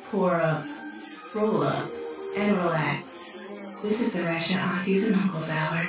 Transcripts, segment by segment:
pour up, roll up, and relax. This is the Ratchet Aunties and Uncles Hour.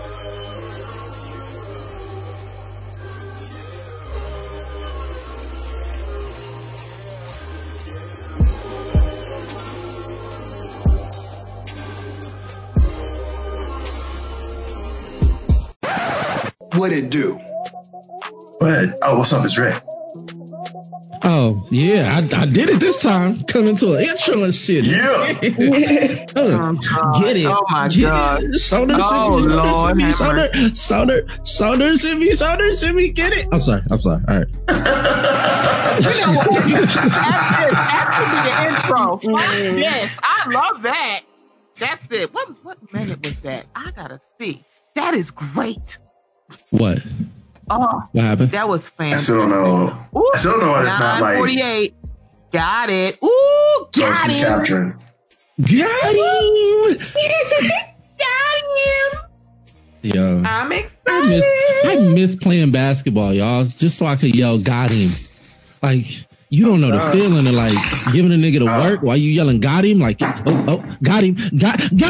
What it do? What? Oh, what's up? It's Rick. Oh, yeah, I did it this time. Coming to an intro and shit. Yeah. Get it. Oh, my God. Soda, shimmy, get it. I'm sorry. All right. You know what? That's going to be the intro. Yes, I love that. That's it. What minute was that? I got to see. That is great. What? Oh, what happened? That was fantastic. I still don't know. Ooh, I still don't know why it's not like 9:48. Got it. Ooh, got she's him. capturing. Got him. Got him. Yo, I'm excited. I miss playing basketball, y'all, just so I could yell, got him. Like, you don't know the feeling of like giving a nigga to work while you yelling, got him. Like, got him. Got him.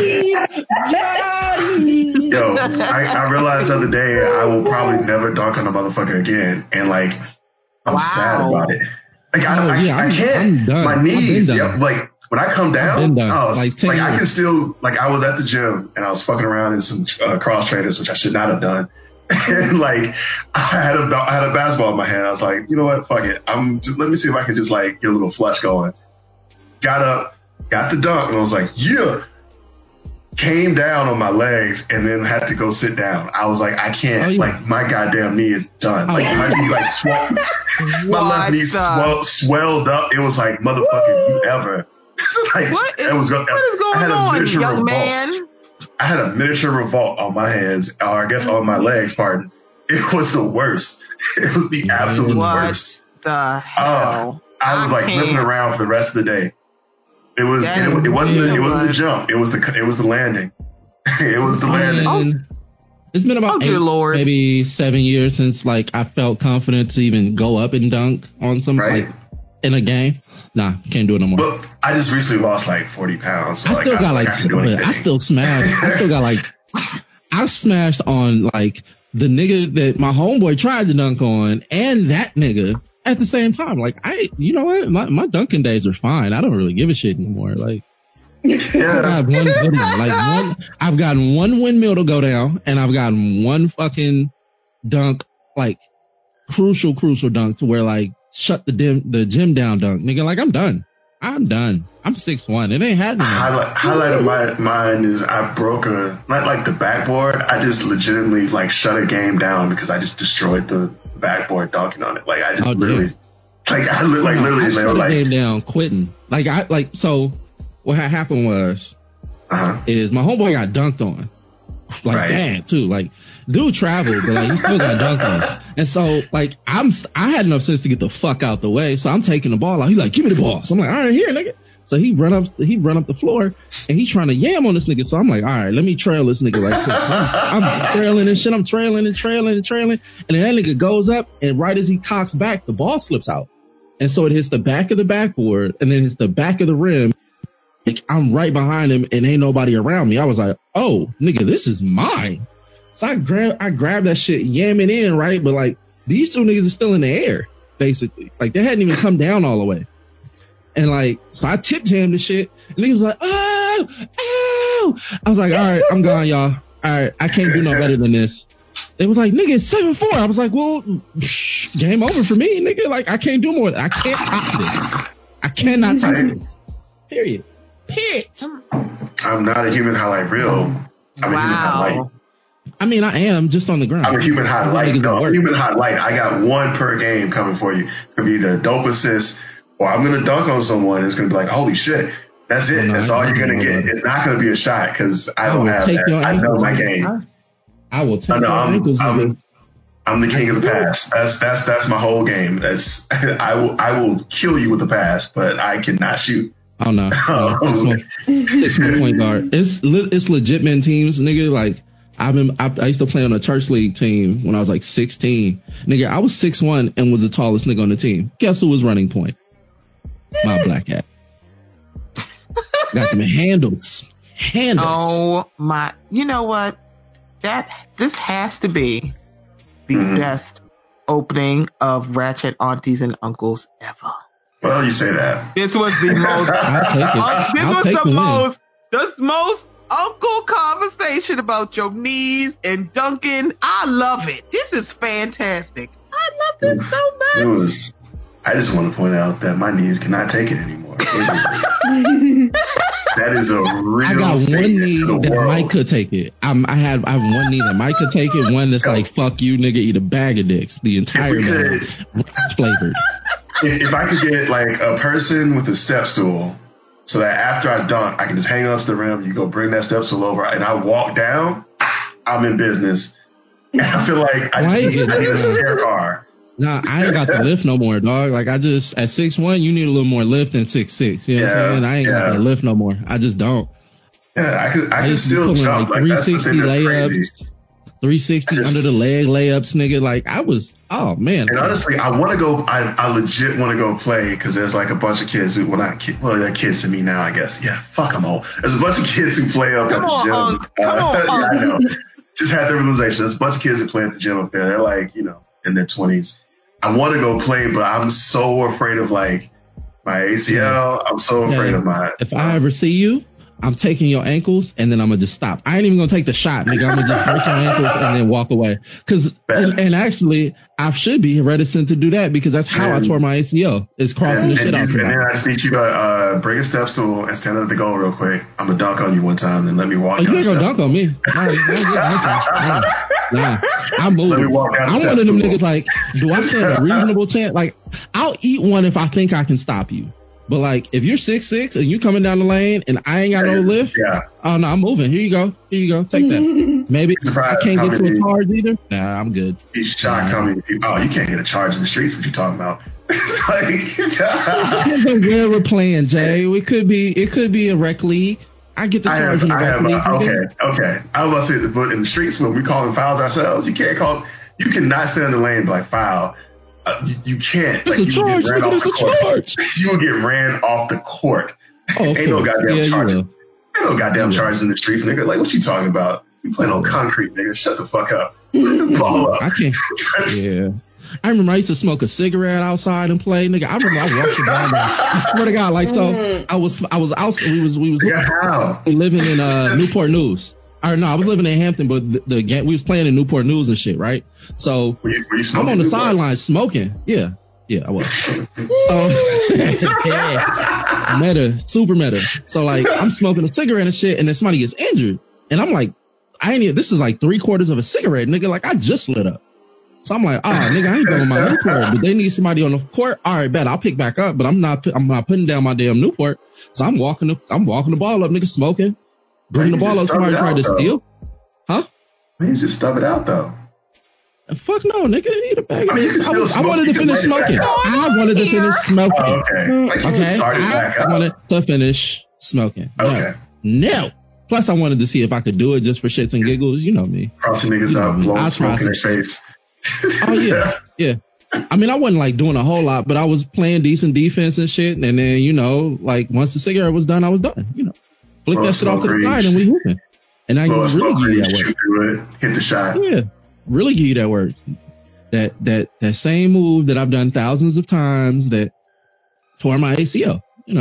Yo, I realized the other day I will probably never dunk on a motherfucker again, and like I'm sad about it. Like I can't. I'm done. My knees. Yep. Like when I come down, I can still like I was at the gym and I was fucking around in some cross trainers, which I should not have done. And like I had a basketball in my hand. I was like, you know what? Fuck it. Let me see if I can just like get a little flush going. Got up, got the dunk, and I was like, yeah. Came down on my legs and then had to go sit down. I was like, I can't. Like my goddamn knee is done. Like my knee like swelled. My left knee swelled up. It was like motherfucking you ever. Like, what is going on, young man? I had a miniature revolt on my hands, or I guess on my legs. Pardon. It was the worst. It was the absolute worst. What the hell? I was like limping around for the rest of the day. It wasn't the jump. It was the landing. It was the landing. It's been about maybe 7 years since like I felt confident to even go up and dunk on somebody like in a game. Nah, can't do it no more. But I just recently lost like 40 pounds. So I still got like, I still smashed. I still got like, I smashed on like the nigga that my homeboy tried to dunk on and that nigga at the same time. Like you know what? My dunking days are fine. I don't really give a shit anymore. Like, I've gotten one windmill to go down and I've gotten one fucking dunk, like crucial dunk to where like shut the gym down dunk. Nigga, like I'm done. I'm 6'1". It ain't happening. Highlight of mine is I broke not like the backboard. I just legitimately like shut a game down because I just destroyed the backboard dunking on it. Like I just literally shut the game down quitting. So what happened was is my homeboy got dunked on like bad too. Like dude traveled, but like he still got dunked on. And so like I had enough sense to get the fuck out the way. So I'm taking the ball out. He's like, give me the ball. So I'm like, all right, here, nigga. So he run up the floor and he's trying to yam on this nigga. So I'm like, all right, let me trail this nigga right quick. I'm trailing and shit. I'm trailing. And then that nigga goes up and right as he cocks back, the ball slips out. And so it hits the back of the backboard and then hits the back of the rim. Like I'm right behind him and ain't nobody around me. I was like, oh, nigga, this is mine. So I grabbed that shit, yamming in, right? But like these two niggas are still in the air, basically. Like they hadn't even come down all the way. And like, so I tip jammed the shit. And he was like, oh. I was like, all right, I'm gone, y'all. All right, I can't do no better than this. It was like, nigga, it's 7-4. I was like, well, game over for me, nigga. Like I can't do more. I can't top this. I cannot top this. Period. I'm not a human highlight reel. I'm a human highlight. I mean, I am just on the ground. I'm a human highlight. No, I'm a human highlight. I got one per game coming for you. It's going to be the dope assist, or I'm going to dunk on someone. It's going to be like, holy shit. That's it. That's all you're going to get. It's not going to be a shot because I don't have that. I know my game. I will take your ankles. I'm the king of the pass. That's my whole game. I will kill you with the pass, but I cannot shoot. Oh no, 6'1" point guard. It's legit men teams, nigga. Like I used to play on a church league team when I was like 16. Nigga, I was 6'1" and was the tallest nigga on the team. Guess who was running point? My black hat. Got them handles. Oh my! You know what? This has to be the best opening of Ratchet Aunties and Uncles ever. Well, you say that. This was the most. I'll take it. This was the most uncle conversation about your knees and Duncan. I love it. This is fantastic. I love this so much. I just want to point out that my knees cannot take it anymore. That is a real. I got one knee that world. Mike could take it. I have one knee that Mike could take it. One that's like, fuck you, nigga, eat a bag of dicks. The entire man, flavored. If I could get like a person with a step stool, so that after I dunk, I can just hang on to the rim. You go bring that step stool over, and I walk down. I'm in business. And I feel like I need a spare car. Nah, I ain't got the lift no more, dog. Like I just at 6'1", you need a little more lift than 6'6". You know what I'm saying? I ain't got that lift no more. I just don't. Yeah, I can still jump. Like 360 layups, 360 under the leg layups, nigga. Like I was, oh man. And honestly, I want to go. I legit want to go play because there's like a bunch of kids who, they're kids to me now, I guess. Yeah, fuck, I'm old. There's a bunch of kids who play up at the gym. Come on, yeah, I know. Just had the realization. There's a bunch of kids who play at the gym up there. They're like, in their 20s. I want to go play, but I'm so afraid of like my ACL. I'm so afraid of my. If I ever see you, I'm taking your ankles and then I'm gonna just stop. I ain't even gonna take the shot, nigga. I'm gonna just break your ankles and then walk away. Cause and actually, I should be reticent to do that because that's how I tore my ACL. Is crossing the shit out. And then I just need you to bring a step stool and stand at the goal real quick. I'm gonna dunk on you one time, then let me walk. You ain't gonna dunk on me. Nah, I'm moving. I'm one of them niggas like, do I stand a reasonable chance? Like, I'll eat one if I think I can stop you. But like, if you're 6'6" and you coming down the lane and I ain't got no lift, oh no, I'm moving. Here you go. Take that. Maybe I can't get to a charge either. Nah, I'm good. He's shocked. Tell me, you can't get a charge in the streets. What you talking about? Depends on where we're playing, Jay. It could be a rec league. I get the charge in the rec league. Okay. I was about to say, but in the streets when we calling fouls ourselves, you cannot stand in the lane like foul. You can't. It's a charge. Look at it's a charge. You will get ran off the court. Ain't no goddamn charges. Ain't no goddamn charges in the streets, nigga. Like, what you talking about? You playing on concrete, nigga. Shut the fuck up. Ball up. I can't. Yeah. I remember I used to smoke a cigarette outside and play, nigga. I remember I walked around there. I swear to God, like, so I was out. We was living in Newport News. Or no, I was living in Hampton, but the game we was playing in Newport News and shit, right? So I'm on the sideline smoking. Yeah, I was. Super meta. So like I'm smoking a cigarette and shit, and then somebody gets injured, and I'm like, this is like 3/4 of a cigarette, nigga. Like I just lit up. So I'm like, nigga, I ain't going my Newport, but they need somebody on the court. All right, bet I'll pick back up, but I'm not putting down my damn Newport. So I'm walking the ball up, nigga, smoking. Bring the ball up, somebody tried to steal. Huh? You just stub it out, though. Fuck no, nigga. Eat a bag of dicks. I wanted to finish smoking. I wanted to finish smoking. Okay. I wanted to finish smoking. Okay. No. Plus, I wanted to see if I could do it just for shits and giggles. You know me. Crossing niggas out, blowing smoke in their face. Oh, yeah. I mean, I wasn't like doing a whole lot, but I was playing decent defense and shit. And then, like once the cigarette was done, I was done, Flick that shit off to the side and we hooping. And I can really give you that work. Hit the shot. Yeah. Really give you that work. That same move that I've done thousands of times that tore my ACL,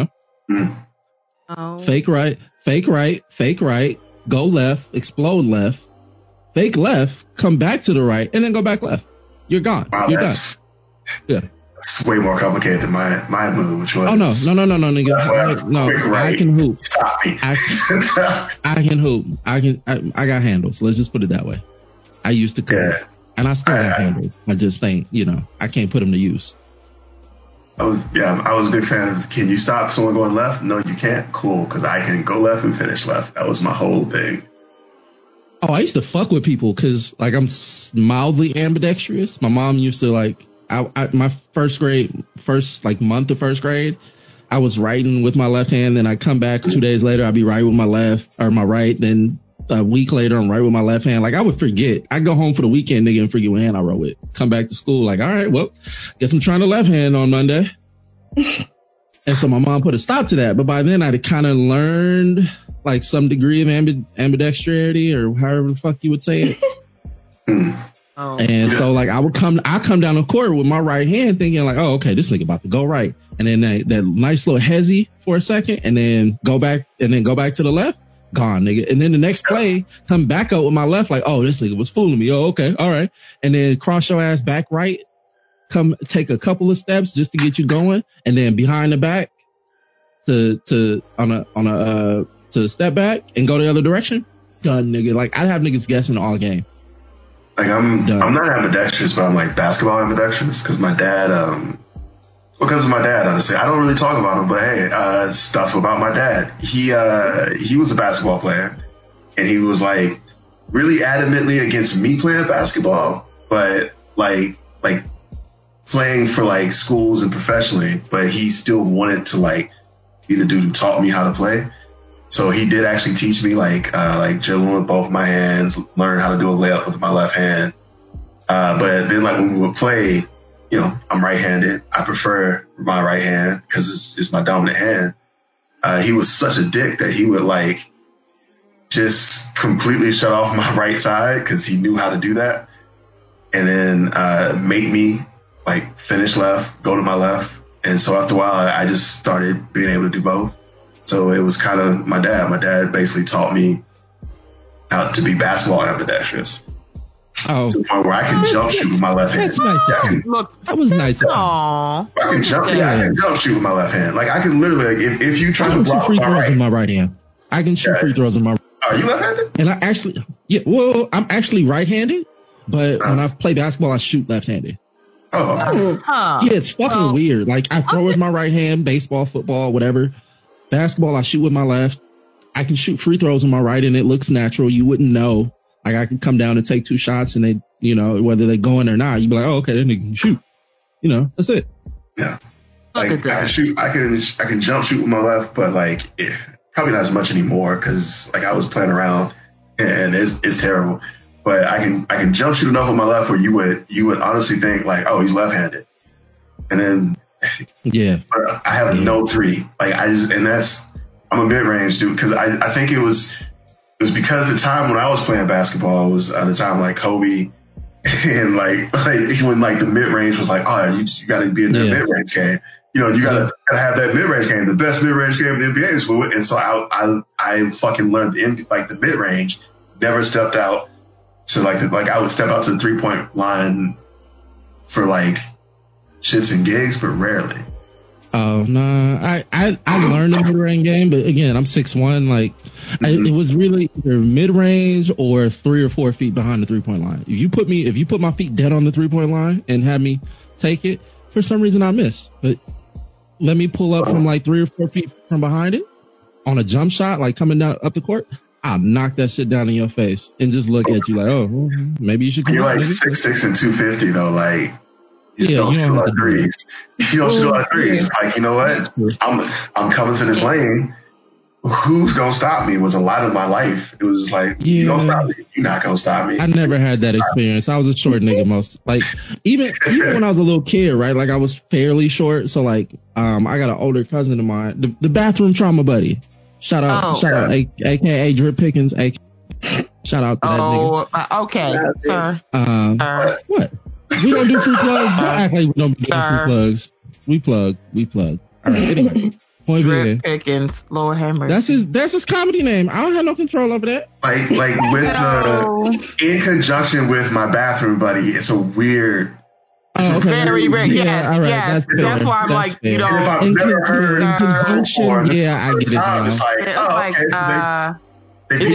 Oh. Fake right, go left, explode left, fake left, come back to the right, and then go back left. You're gone. Wow, You're done. Yeah. It's way more complicated than my move, which was. Oh no, nigga. I can hoop. Stop me. I can hoop. I got handles. Let's just put it that way. I used to cook, and I still have handles. I just think, I can't put them to use. I was a big fan of. Can you stop someone going left? No, you can't. Cool, because I can go left and finish left. That was my whole thing. Oh, I used to fuck with people because like I'm mildly ambidextrous. My mom used to like. My first month of first grade, I was writing with my left hand. Then I come back 2 days later, I'd be right with my left or my right. Then a week later, I'm right with my left hand. Like I would forget. I'd go home for the weekend, nigga, and forget what hand I wrote with. Come back to school, like, all right, well, guess I'm trying to left hand on Monday. And so my mom put a stop to that. But by then I'd kind of learned like some degree of ambidexterity or however the fuck you would say it. And so like I come down the court with my right hand thinking like, oh, okay, this nigga about to go right. And then that nice little hezzy for a second and then go back to the left. Gone, nigga. And then the next play, come back up with my left like, oh, this nigga was fooling me. Oh, okay. All right. And then cross your ass back right. Come take a couple of steps just to get you going, and then behind the back to step back and go the other direction. Done, nigga. Like I'd have niggas guessing all game. Like I'm not ambidextrous, but I'm like basketball ambidextrous because my dad. Because of my dad, honestly, I don't really talk about him, but hey, stuff about my dad. He was a basketball player, and he was like really adamantly against me playing basketball, but like playing for like schools and professionally, but he still wanted to like be the dude who taught me how to play. So he did actually teach me like dribbling with both my hands, learn how to do a layup with my left hand. But then like when we would play, you know, I'm right-handed. I prefer my right hand because it's my dominant hand. He was such a dick that he would like just completely shut off my right side because he knew how to do that. And then make me like finish left, go to my left. And so after a while, I just started being able to do both. So it was kind of my dad. My dad basically taught me how to be basketball ambidextrous. Oh, to the point where I can jump shoot with my left hand. That's nice. Look, that was nice. Aww. I can jump shoot with my left hand. Like I can literally, like, if you try to block free throws with my right hand, I can shoot free throws with my. Are you left-handed? And I actually, I'm actually right-handed, but when I play basketball, I shoot left-handed. Oh, yeah, it's fucking weird. Like I throw with my right hand, baseball, football, whatever. Basketball, I shoot with my left. I can shoot free throws with my right, and it looks natural. You wouldn't know. Like I can come down and take 2 shots, and they, you know, whether they go in or not, you'd be like, oh, okay, then they can shoot. You know, that's it. Yeah. Like I can shoot, I can jump shoot with my left, but like probably not as much anymore because like I was playing around, and it's terrible. But I can jump shoot enough with my left where you would honestly think like, oh, he's left-handed, and then I have no three. Like I'm a mid-range dude because I think it was because the time when I was playing basketball was the time like Kobe and like when like the mid-range was like, oh, you got to be in the mid-range game. You know, you gotta have that mid-range game, the best mid-range game in the NBA is with. And so I fucking learned the mid-range, never stepped out to I would step out to the 3-point line for like shits and gigs, but rarely. Oh no, I learned the mid-range game, but again, I'm 6'1". Like it was really either mid-range or 3 or 4 feet behind the 3-point line. If you put my feet dead on the 3-point line and have me take it, for some reason I miss. But let me pull up from like 3 or 4 feet from behind it on a jump shot, like coming down up the court. I'll knock that shit down in your face and just look at you like, oh, well, maybe you should come. You're like 6'6" and 250 though, like. You don't shoot a lot of threes. You don't shoot a lot of threes. It's like, you know what? I'm coming to this lane. Who's gonna stop me? Was a lot of my life. It was just like, you don't stop me. You're not gonna stop me. I never had that experience. I was a short nigga most. Like even when I was a little kid, right? Like I was fairly short. So like, I got an older cousin of mine, the bathroom trauma buddy. Shout out, AKA Drip Pickens. Shout out to that nigga. Okay, sir. What? We don't do free plugs. Don't act like we don't be doing free plugs. We plug. All right. Anyway, point being, Pickens, Lord have mercy. That's his comedy name. I don't have no control over that. Like with in conjunction with my bathroom buddy, it's a weird. Oh, okay. Very rare. Yes, all right. Yes. That's why I'm that's like, fair. You know, if I've never heard in conjunction. I get it now. It's like, Did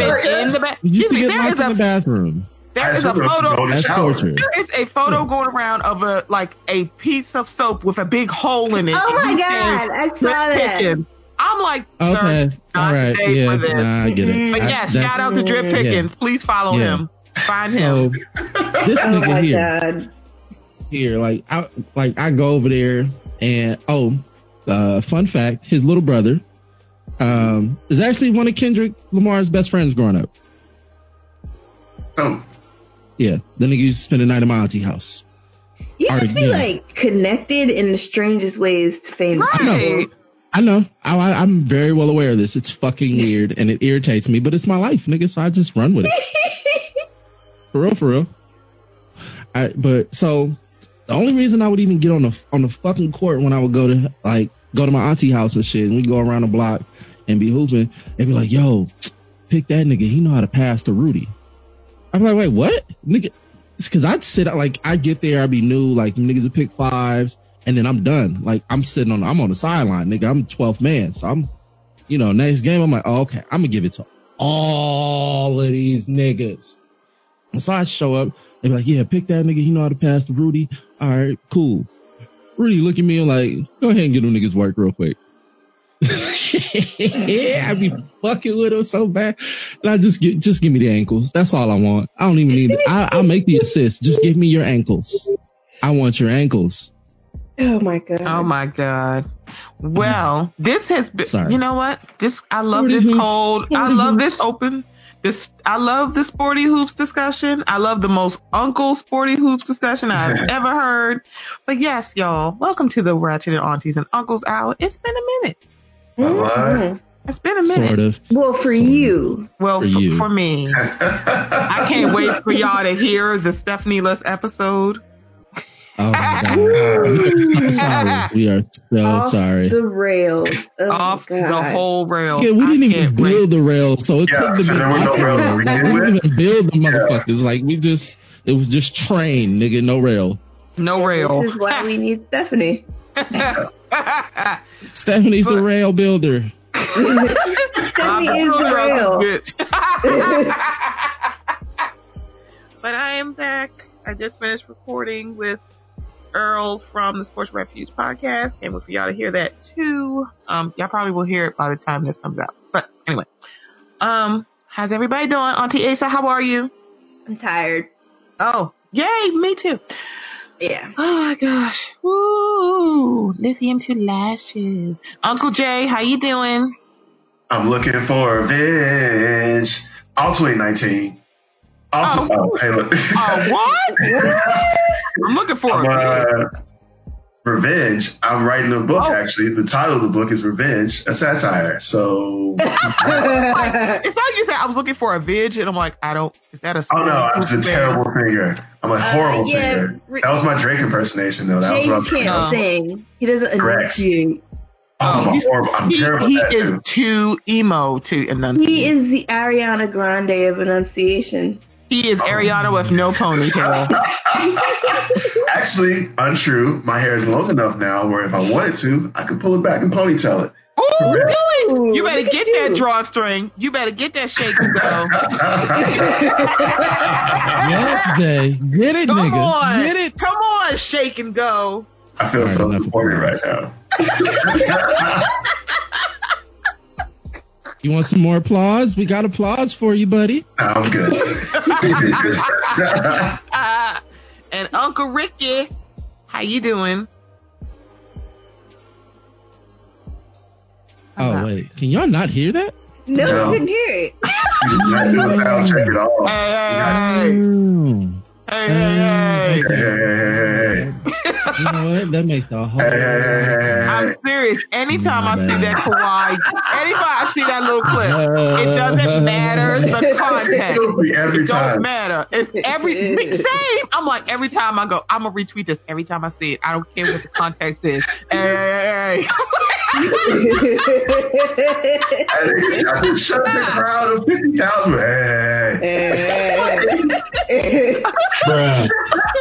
you get locked in the bathroom? There is a photo. That's torture. There is a photo going around of a piece of soap with a big hole in it. Oh my god, I saw that. I'm like, okay, all right, yeah, nah, I get it. But yes, shout out to Drip Pickens. Please follow him. Find him. This nigga here. Here, like I go over there and fun fact, his little brother is actually one of Kendrick Lamar's best friends growing up. Oh. Yeah, the nigga used to spend the night at my auntie house. Yeah, just be like connected in the strangest ways to famous people. I know. I'm very well aware of this. It's fucking weird and it irritates me, but it's my life, nigga. So I just run with it. For real. But so the only reason I would even get on the fucking court when I would go to my auntie house and shit, and we go around the block and be hooping, they'd be like, "Yo, pick that nigga. He know how to pass to Rudy." I'm like, "Wait, what, nigga?" It's because I'd get there, I'd be new, like niggas would pick fives. And then I'm done. Like I'm on the sideline, nigga. I'm 12th man. So I'm, next game, I'm like, oh, okay, I'm gonna give it to all of these niggas. And so I show up, they be like, yeah, pick that nigga. He know how to pass to Rudy. All right, cool. Rudy look at me and like, go ahead and get them niggas work real quick. I be fucking with him so bad. And I just give me the ankles. That's all I want. I don't even need it. I'll make the assist. Just give me your ankles. I want your ankles. Oh my god. Well, this has been. Sorry. You know what? I love this cold. I love this open. I love the sporty hoops discussion. I love the most uncle sporty hoops discussion I've ever heard. But yes, y'all, welcome to the Ratchet and Aunties and Uncles Hour. It's been a minute. Mm-hmm. It's been a minute. Sort of. Well, for you. Well, for me. I can't wait for y'all to hear the Stephanie-less episode. Oh my God. We are so sorry. We are so sorry. The rails. Off the whole rail. Yeah, we didn't even build the rails, so it couldn't have been there was no rail. We didn't even build the motherfuckers. Like it was just train, nigga, no rail. No rail. This is why we need Stephanie. Stephani's the rail builder. Stephanie is the rail. But I am back. I just finished recording with Earl from the Sports Refuge podcast. And for y'all to hear that too. Y'all probably will hear it by the time this comes out. But anyway, how's everybody doing? Auntie Asa, how are you? I'm tired. Oh, yay, me too. Yeah. Oh my gosh. Woo! Lithium to lashes. Uncle Jay, how you doing? I'm looking for revenge. All 2019. Hey, look. What? I'm looking for revenge. I'm writing a book, actually. The title of the book is Revenge, a satire. So. It's like you said, I was looking for a veg, and I'm like, is that a song? Oh, no, I'm just a terrible singer. I'm a horrible singer. That was my Drake impersonation, though. That Jay was what I was can't sing. He doesn't enunciate. I'm horrible. I'm terrible at that, He is too emo to enunciate. He is the Ariana Grande of enunciation. He is Ariana with no ponytail. Actually, untrue. My hair is long enough now where if I wanted to, I could pull it back and ponytail it. Oh, really? You better get that drawstring. You better get that shake and go. Yes, Jay. Get it, Come nigga. on. Get it. Come on, shake and go. I feel so supported right now. You want some more applause? We got applause for you, buddy. I'm good. And Uncle Ricky, how you doing? Oh, wait. Can y'all not hear that? No, I couldn't hear it. You did not do a sound check at all. Hey. You know what? That makes the whole. I'm serious. Anytime I see that Kawhi, anytime I see that little clip, it doesn't matter the context. Every it time. Don't matter. It's same. I'm like, every time I go, I'm gonna retweet this every time I see it. I don't care what the context is. Hey. Shut the crowd of 50,000. Hey. Bruh.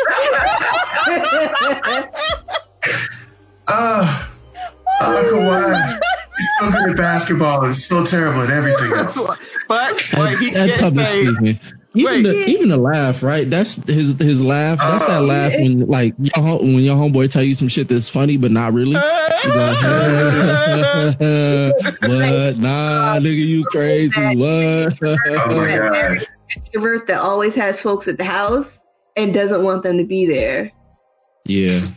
Kawhi. He's so good at basketball and so terrible at everything else. But he can't say. Even the laugh, right? That's his laugh. That's that laugh when your homeboy tell you some shit that's funny but not really. Like, what? Nah, nigga, you crazy. What? Oh my God. Extrovert that always has folks at the house and doesn't want them to be there. Yeah.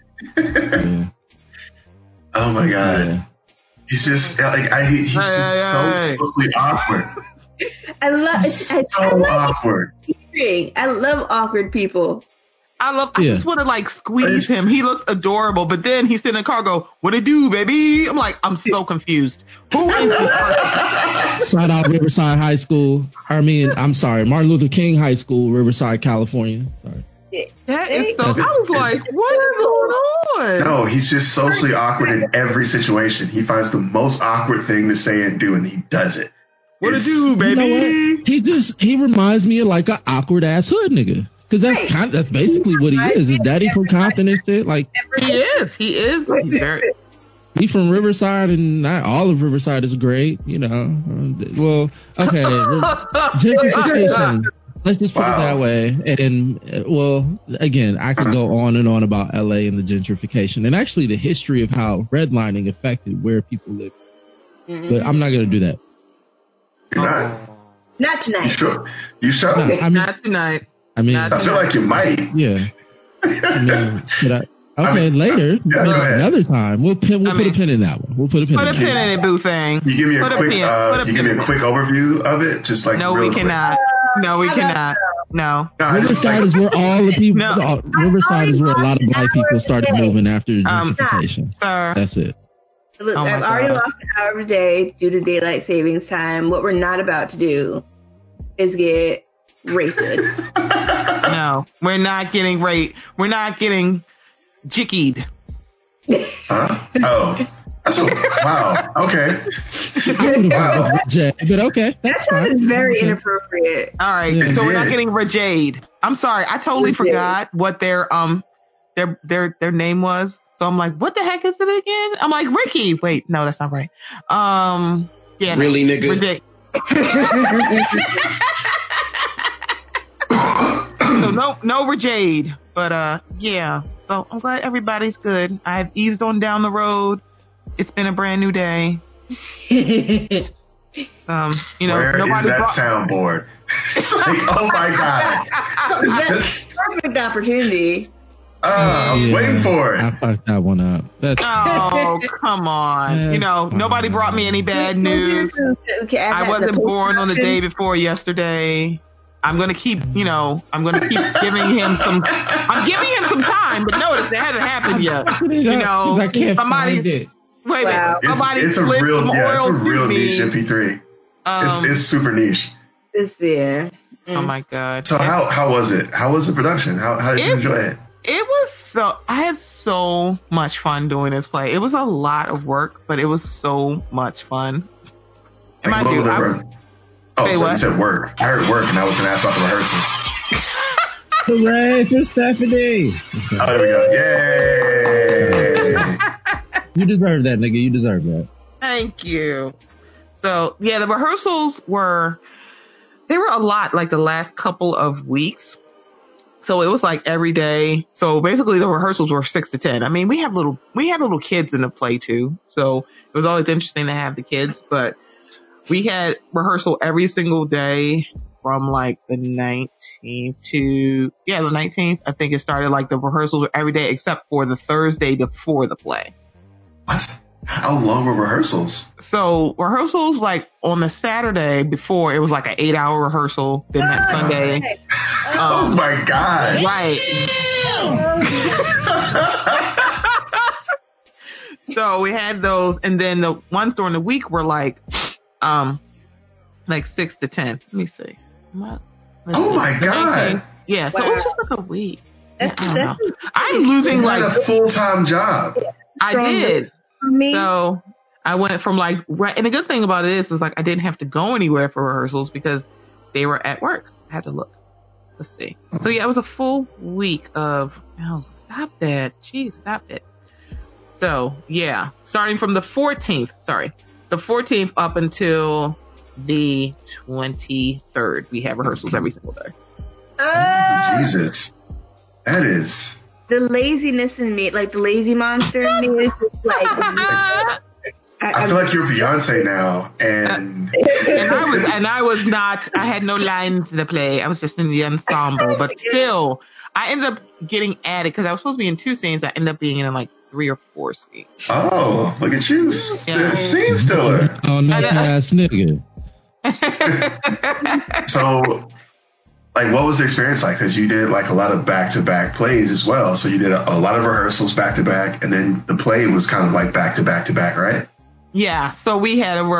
Oh my God. Yeah. He's just he's just so totally awkward. I love awkward. I love awkward people. I just want to like squeeze him. He looks adorable, but then he's in the car go, what it do, baby? I'm like, I'm so confused. Who is this person? Shout out Riverside High School. I'm sorry, Martin Luther King High School, Riverside, California. Sorry. That is so. I was like, what is going on? No, he's just socially awkward in every situation. He finds the most awkward thing to say and do, and he does it. What it do, baby? You know what? He reminds me of like an awkward ass hood nigga. Because that's basically what he is. Is Daddy from Compton and shit? Like he is. He's he from Riverside, and not all of Riverside is great. You know. Well, okay. Gentrification. Let's just put it that way. And again, I could go on and on about LA and the gentrification, and actually the history of how redlining affected where people live. Mm-hmm. But I'm not going to do that. You're not. Not tonight. You sure? Not tonight. I feel like you might. Yeah. Later. Another time. We'll put a pin in that one. We'll put a pin in it. Put a pin in it, boo thing. You give me a quick overview of it? Just like no, we cannot. No, we cannot. No. Riverside is where all the people. Riverside is where a lot of black people started moving after gentrification. That's it. Look, I've already lost an hour of the day due to daylight savings time. What we're not about to do is get racist. No, we're not getting raped. We're not getting jickied. Huh? Oh. Wow. Okay. Wow. But okay. That sounded very inappropriate. All right. So we're not getting rajade. I'm sorry. I totally forgot what their name was. So I'm like, what the heck is it again? I'm like, Ricky. Wait, no, that's not right. Yeah. Really, nigga? So no rajade. But yeah. So I'm glad everybody's good. I've eased on down the road. It's been a brand new day. Where is that soundboard? Like, oh my God. That's a perfect opportunity. I was waiting for it. I fucked that one up. Oh, come on. Nobody brought me any bad news. I wasn't born on the day before yesterday. I'm going to keep giving him some time, but notice it hasn't happened yet. I can't find it. Wait, it's a real niche MP3. It's super niche. Oh my God. So how was it? How was the production? How did you enjoy it? It was I had so much fun doing this play. It was a lot of work, but it was so much fun. Like, what was the work? Oh, so you said work. I heard work, and I was going to ask about the rehearsals. Hooray for Stephanie! Oh, there we go. Yay! You deserve that, nigga. You deserve that. Thank you. So, yeah, the rehearsals were a lot, like the last couple of weeks. So it was like every day. So basically the rehearsals were 6 to 10. I mean, we have little kids in the play too. So it was always interesting to have the kids, but we had rehearsal every single day from like the 19th to the 19th. I think it started like the rehearsals were every day except for the Thursday before the play. What? How long were rehearsals? So rehearsals like on the Saturday before, it was like an 8-hour rehearsal. Then that Sunday. Oh my God. Right. So we had those, and then the ones during the week were like 6 to 10. Let me see. Oh my God. Yeah. So it was just like a week. Yeah, I don't know. I'm losing like a full-time job. I did. So I went from and the good thing about it is like I didn't have to go anywhere for rehearsals because they were at work. I had to look. Let's see. So yeah, it was a full week of, stop that. Jeez, stop it. So yeah, starting from the 14th up until the 23rd, we have rehearsals every single day. Jesus. That is... The laziness in me, like the lazy monster in me, is just like... I feel like you're Beyonce now, and I was not. I had no lines in the play. I was just in the ensemble, but still, I ended up getting added because I was supposed to be in 2 scenes. I ended up being in like 3 or 4 scenes. Oh, look at you, scene stiller. Oh, no ass nigga. So, like, what was the experience like? Because you did like a lot of back-to-back plays as well. So you did a lot of rehearsals back-to-back, and then the play was kind of like back-to-back, right? Yeah. So we had a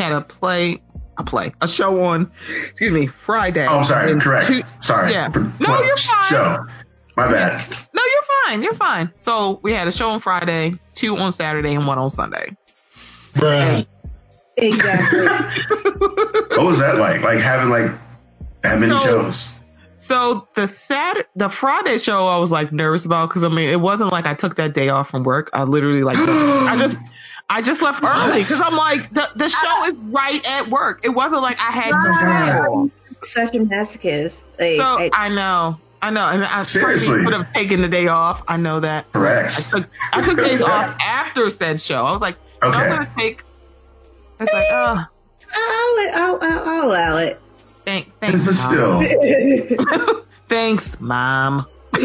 show on, Friday. Oh, I'm sorry. Correct. Sorry. Yeah. No, you're fine. Show. My bad. No, you're fine. You're fine. So we had a show on Friday, 2 on Saturday, and 1 on Sunday. Bruh. Exactly. What was that like? Like having like that many shows? So the Friday show, I was like nervous about because it wasn't like I took that day off from work. I literally like I just left early because I'm like the show is right at work. It wasn't like I had to travel. Such a masochist. I know. And I seriously could have taken the day off. I know that. Correct. I took days off after said show. I was like, I'm going to take. It's like, I'll allow it. Thanks, but Mom. still. Thanks, Mom.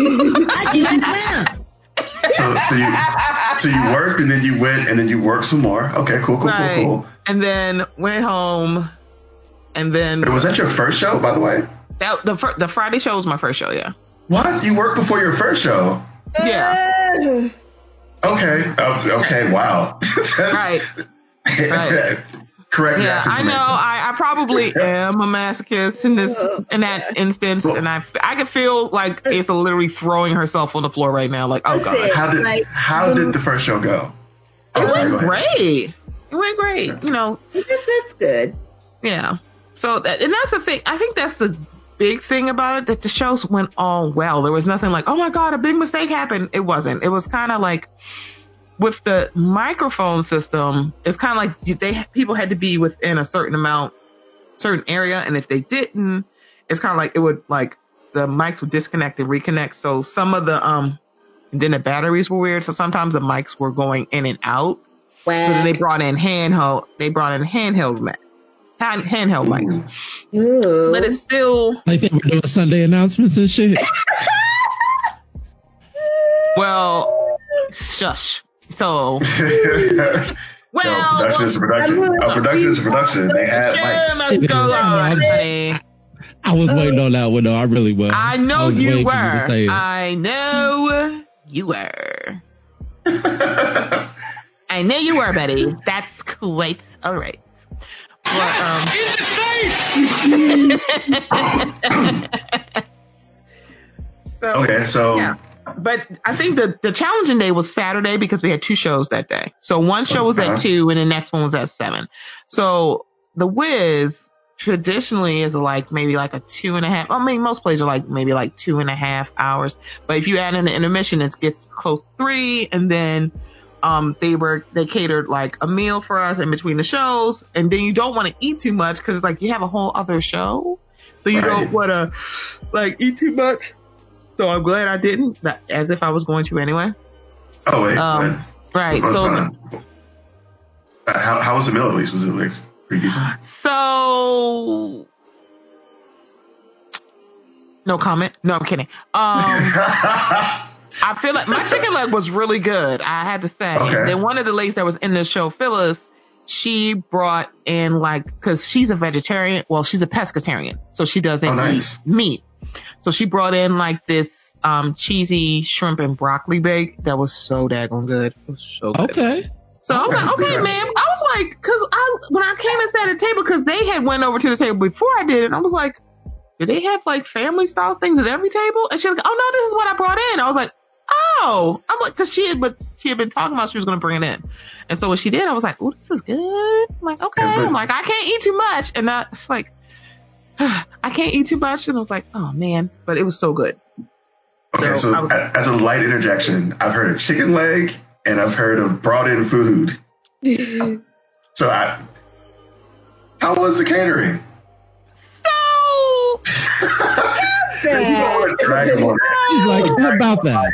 So you worked and then you went and then you worked some more. Okay, cool. And then went home, and then. Was that your first show, by the way? The Friday show was my first show. Yeah. What? You worked before your first show? Yeah. Okay. Wow. Right. Correct. Yeah, I know. I probably am a masochist in that instance, and I can feel like Asa literally throwing herself on the floor right now. Like, oh god. How did the first show go? It went great. That's good. Yeah. So that's the thing. I think that's the big thing about it, that the shows went all well. There was nothing like, oh my god, a big mistake happened. It wasn't. It was kind of like, with the microphone system, it's kind of like people had to be within a certain area, and if they didn't, it's kind of like it would, like, the mics would disconnect and reconnect. So some of the and then the batteries were weird, so sometimes the mics were going in and out. Wow. So then they brought in handheld mics. Ooh. But it's still like they were doing Sunday announcements and shit. Well, shush. So, production is production. They had mics. I was waiting on that one though. I really was. I know you were. I know you were. I know you were, Betty. That's quite all right. But, yeah. But I think the challenging day was Saturday because we had 2 shows that day. So one show was at 2 and the next one was at 7. So the Wiz traditionally is like maybe like a 2.5. I mean, most plays are like maybe like 2.5 hours. But if you add in the intermission, it gets close to 3. And then they catered like a meal for us in between the shows. And then you don't want to eat too much because it's like you have a whole other show. So you don't want to like eat too much. So I'm glad I didn't, as if I was going to anyway. Oh, wait. Right. So, how was the meal at least? Was it like pretty decent? So, no comment. No, I'm kidding. I feel like my chicken leg was really good, I had to say. Okay. And then one of the ladies that was in the show, Phyllis, she brought in because she's a vegetarian. Well, she's a pescatarian. So she doesn't eat meat. So she brought in like this cheesy shrimp and broccoli bake that was so daggone good. It was so good. Okay. So I was like, okay, ma'am. I was like, because when I came and sat at the table, because they had went over to the table before I did, and I was like, do they have like family style things at every table? And she was like, oh no, this is what I brought in. I was like, oh, I'm like, because she had been talking about she was going to bring it in, and so when she did, I was like, oh, this is good. I'm like, okay. I'm like, I can't eat too much, and it's like, I can't eat too much, and I was like, oh man, but it was so good. Okay, so as a light interjection, I've heard of chicken leg and I've heard of brought in food. So how was the catering? She's like, how about that?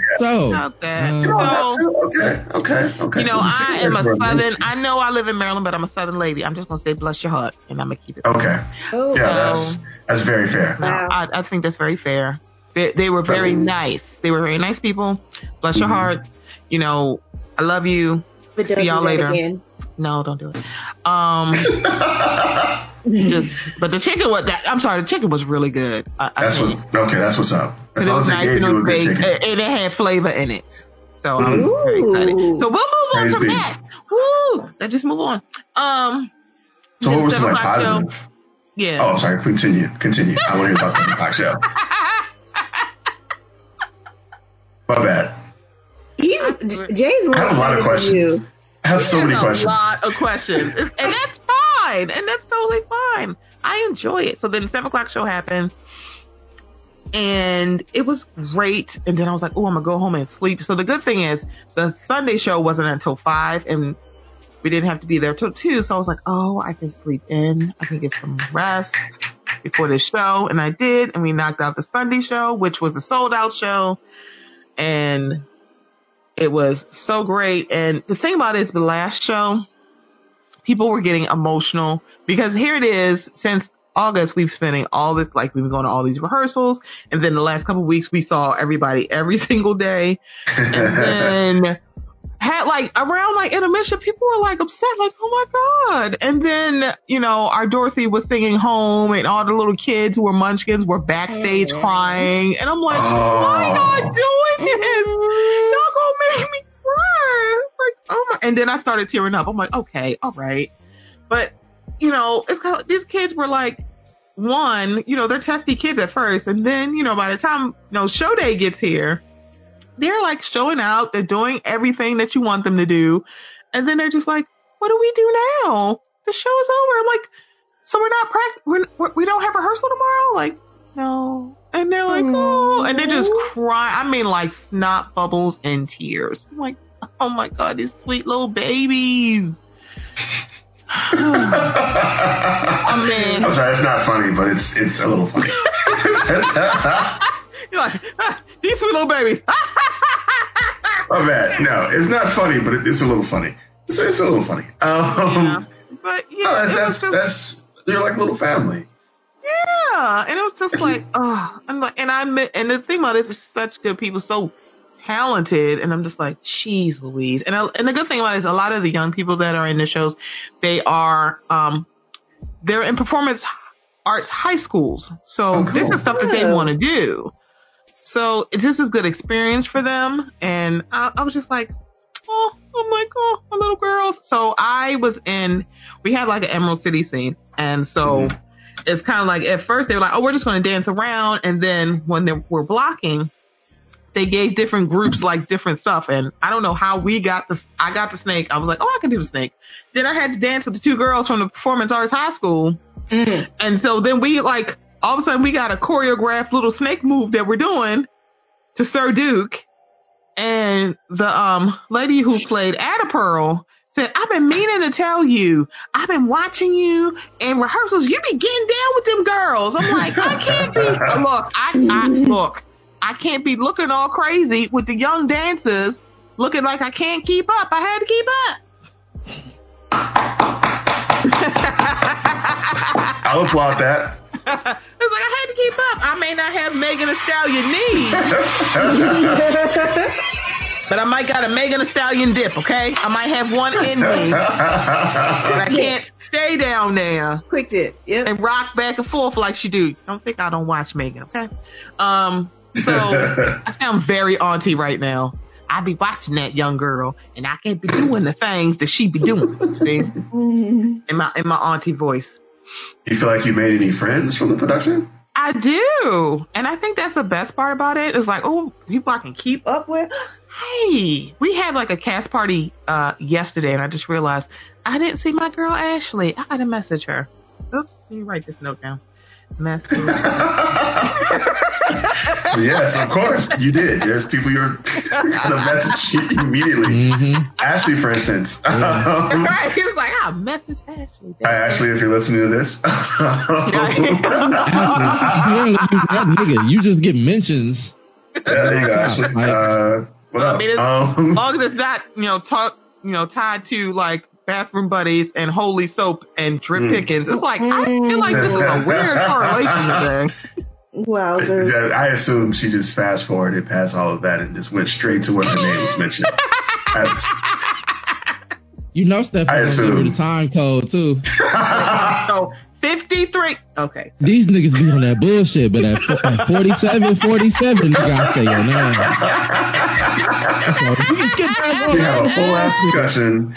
Okay. You know, I am a Southern. I know I live in Maryland, but I'm a Southern lady. I'm just gonna say, bless your heart, and I'm gonna keep it. Okay. Yeah, that's very fair. Wow. I think that's very fair. They were very nice. They were very nice people. Bless your heart. You know, I love you. But see y'all later. Again. No, don't do it. But the chicken the chicken was really good. That's what's up. As long as they gave you a good chicken. And it had flavor in it. So I was very excited. So we'll move on from that. Woo! Let's just move on. So what was my positive? Show. Yeah. Oh, I'm sorry. Continue. I want to hear about the 7 o'clock show. My bad. Jay's more I have a lot of questions. I have so many questions. A lot of questions. And that's fine. And that's totally fine. I enjoy it. So then the 7 o'clock show happened. And it was great. And then I was like, oh, I'm going to go home and sleep. So the good thing is the Sunday show wasn't until 5. And we didn't have to be there till 2. So I was like, oh, I can sleep in. I can get some rest before this show. And I did. And we knocked out the Sunday show, which was a sold out show. And it was so great. And the thing about it is the last show, people were getting emotional because here it is. Since August, we've spending all this, like we've been going to all these rehearsals. And then the last couple of weeks, we saw everybody every single day. And then had like around like intermission, people were like upset, like, oh my God. And then, our Dorothy was singing Home and all the little kids who were munchkins were backstage crying. And I'm like, why y'all doing this? Y'all gonna make me cry. Like, oh my. And then I started tearing up. I'm like, okay, all right. But, it's kind of, these kids were like, one, they're testy kids at first. And then, by the time, show day gets here, they're like showing out. They're doing everything that you want them to do. And then they're just like, what do we do now? The show is over. I'm like, so we're not we don't have rehearsal tomorrow? Like, no. And they're like, oh, and they just cry. I mean, like snot bubbles and tears. I'm like, oh my God, these sweet little babies. I mean, I'm sorry, it's not funny, but it's a little funny. You're like, these sweet little babies. My bad. No, it's not funny, but it's a little funny. It's a little funny. Yeah. But yeah, that's they're like a little family. Yeah, and it was just like, and the thing about it is, such good people, so talented, and I'm just like, geez, Louise. And the good thing about it is, a lot of the young people that are in the shows, they are they're in performance arts high schools, so this is stuff that they want to do. So this is good experience for them, and I was just like, oh my God, my little girls. So we had like an Emerald City scene, and so it's kind of like, at first they were like, oh, we're just going to dance around, and then when they were blocking, they gave different groups like different stuff, and I don't know how I got the snake. I was like, oh, I can do the snake. Then I had to dance with the 2 girls from the performance arts high school, and so then we like, all of a sudden we got a choreographed little snake move that we're doing to Sir Duke. And the lady who played Ada Pearl said, I've been meaning to tell you, I've been watching you in rehearsals. You be getting down with them girls. I'm like, I can't be, I can't be looking all crazy with the young dancers looking like I can't keep up. I had to keep up. I'll applaud that. It's like, I had to keep up. I may not have Megan Thee Stallion knees, but I might got a Megan Thee Stallion dip, okay? I might have one in me, but I can't stay down there. Quick dip, yep. And rock back and forth like she do. Don't think I don't watch Megan, okay? So I sound very auntie right now. I be watching that young girl, and I can't be doing the things that she be doing. See, in my auntie voice. You feel like you made any friends from the production? I do. And I think that's the best part about it. It's like, oh, people I can keep up with. Hey, we had like a cast party yesterday, and I just realized I didn't see my girl Ashley. I gotta message her. Oops, let me write this note down. Message. So yes, of course you did. There's people you're gonna message immediately. Ashley, for instance. Right, he's like, I'll message Ashley. Hi, Ashley, if you're listening to this. Nigga, you just get mentions. Yeah, there you go, Ashley. What up? I mean, as long as it's not, tied to like Bathroom Buddies and Holy Soap and Drip Pickens. It's like, I feel like this is a weird correlation today. Wowzers. I assume she just fast forwarded past all of that and just went straight to where her name was mentioned. You know, Stephanie, I assume the time code too. So 15 53. Okay. These niggas be on that bullshit, but at 47, you gotta say your name. We have a whole ass discussion.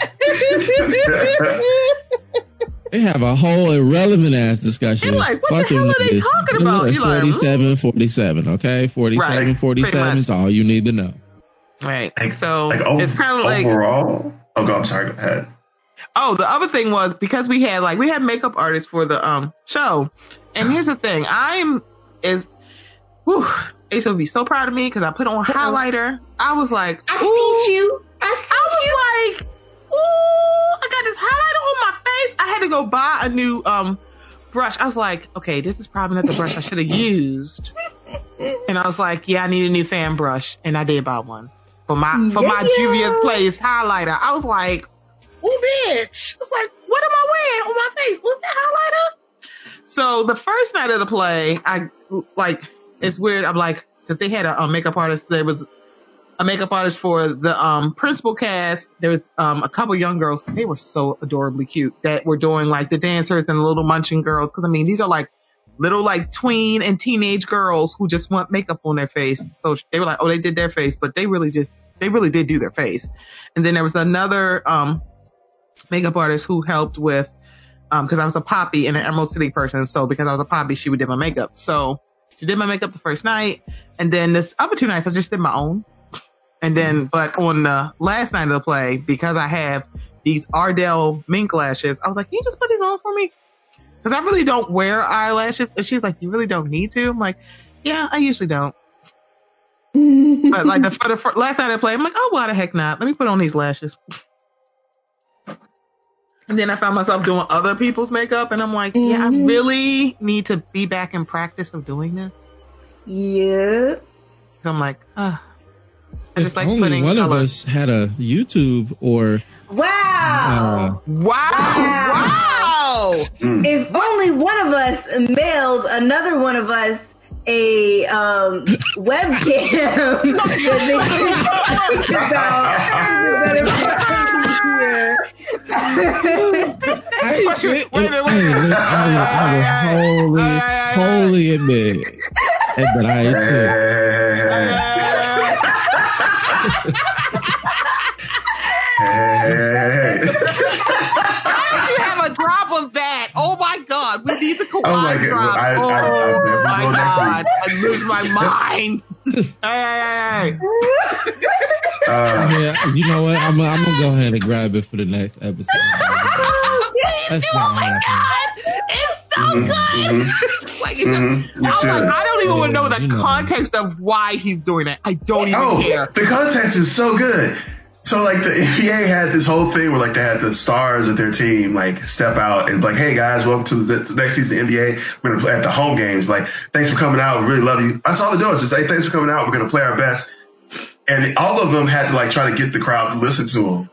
They have a whole irrelevant ass discussion. You're like, what the hell are they talking about? You're like, 47, okay? 47, right, 47 is all you need to know. Right. So it's kind of like overall. I'm sorry. Go ahead. Oh, the other thing was because we had makeup artists for the show, and here's the thing: Ace would be so proud of me because I put on highlighter. I was like, I seen you. I was like, ooh, I got this highlighter on my face. I had to go buy a new brush. I was like, okay, this is probably not the brush I should have used. And I was like, yeah, I need a new fan brush, and I did buy one for my Juvia's Place highlighter. I was like, oh, bitch. It's like, what am I wearing on my face? What's that highlighter? So the first night of the play, it's weird. I'm like, because they had a makeup artist. There was a makeup artist for the principal cast. There was a couple young girls. They were so adorably cute that were doing like the dancers and the little munching girls. Because I mean, these are like little like tween and teenage girls who just want makeup on their face. So they were like, oh, they did their face, but they really did do their face. And then there was another makeup artist who helped with because I was a Poppy and an Emerald City person, so because I was a Poppy, she would do my makeup. So she did my makeup the first night, and then this other 2 nights I just did my own. And then, but on the last night of the play, because I have these Ardell mink lashes, I was like, can you just put these on for me? Because I really don't wear eyelashes. And she's like, you really don't need to? I'm like, yeah, I usually don't. But like for the last night of the play, I'm like, oh, why the heck not? Let me put on these lashes. And then I found myself doing other people's makeup, and I'm like, yeah, I really need to be back in practice of doing this. Yeah. So I'm like, I just like only putting one color. of us had a YouTube or wow. If only one of us mailed another one of us a webcam that they could talk I will wholly admit that I Why don't you have a drop of that? Oh my God, we need the Kawhi drop. I lose my mind. Hey. You know what? I'm gonna go ahead and grab it for the next episode. It's so good. I don't even want to know the context of why he's doing it. I don't even care. The context is so good. So like the NBA had this whole thing where like they had the stars of their team like step out and like, hey guys, welcome to the next season of the NBA. We're gonna play at the home games. Like, thanks for coming out. We really love you. That's all they're doing is just say thanks for coming out. We're gonna play our best. And all of them had to like try to get the crowd to listen to him.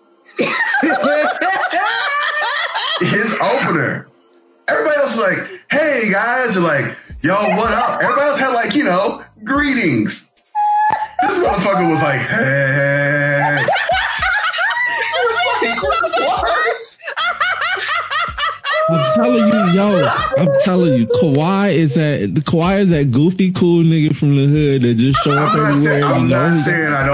His opener. Everybody else was like, hey guys, or like, yo, what up? Everybody else had like, greetings. This motherfucker was like, hey. I'm telling you, Kawhi is that goofy cool nigga from the hood that just show up everywhere. I'm not saying I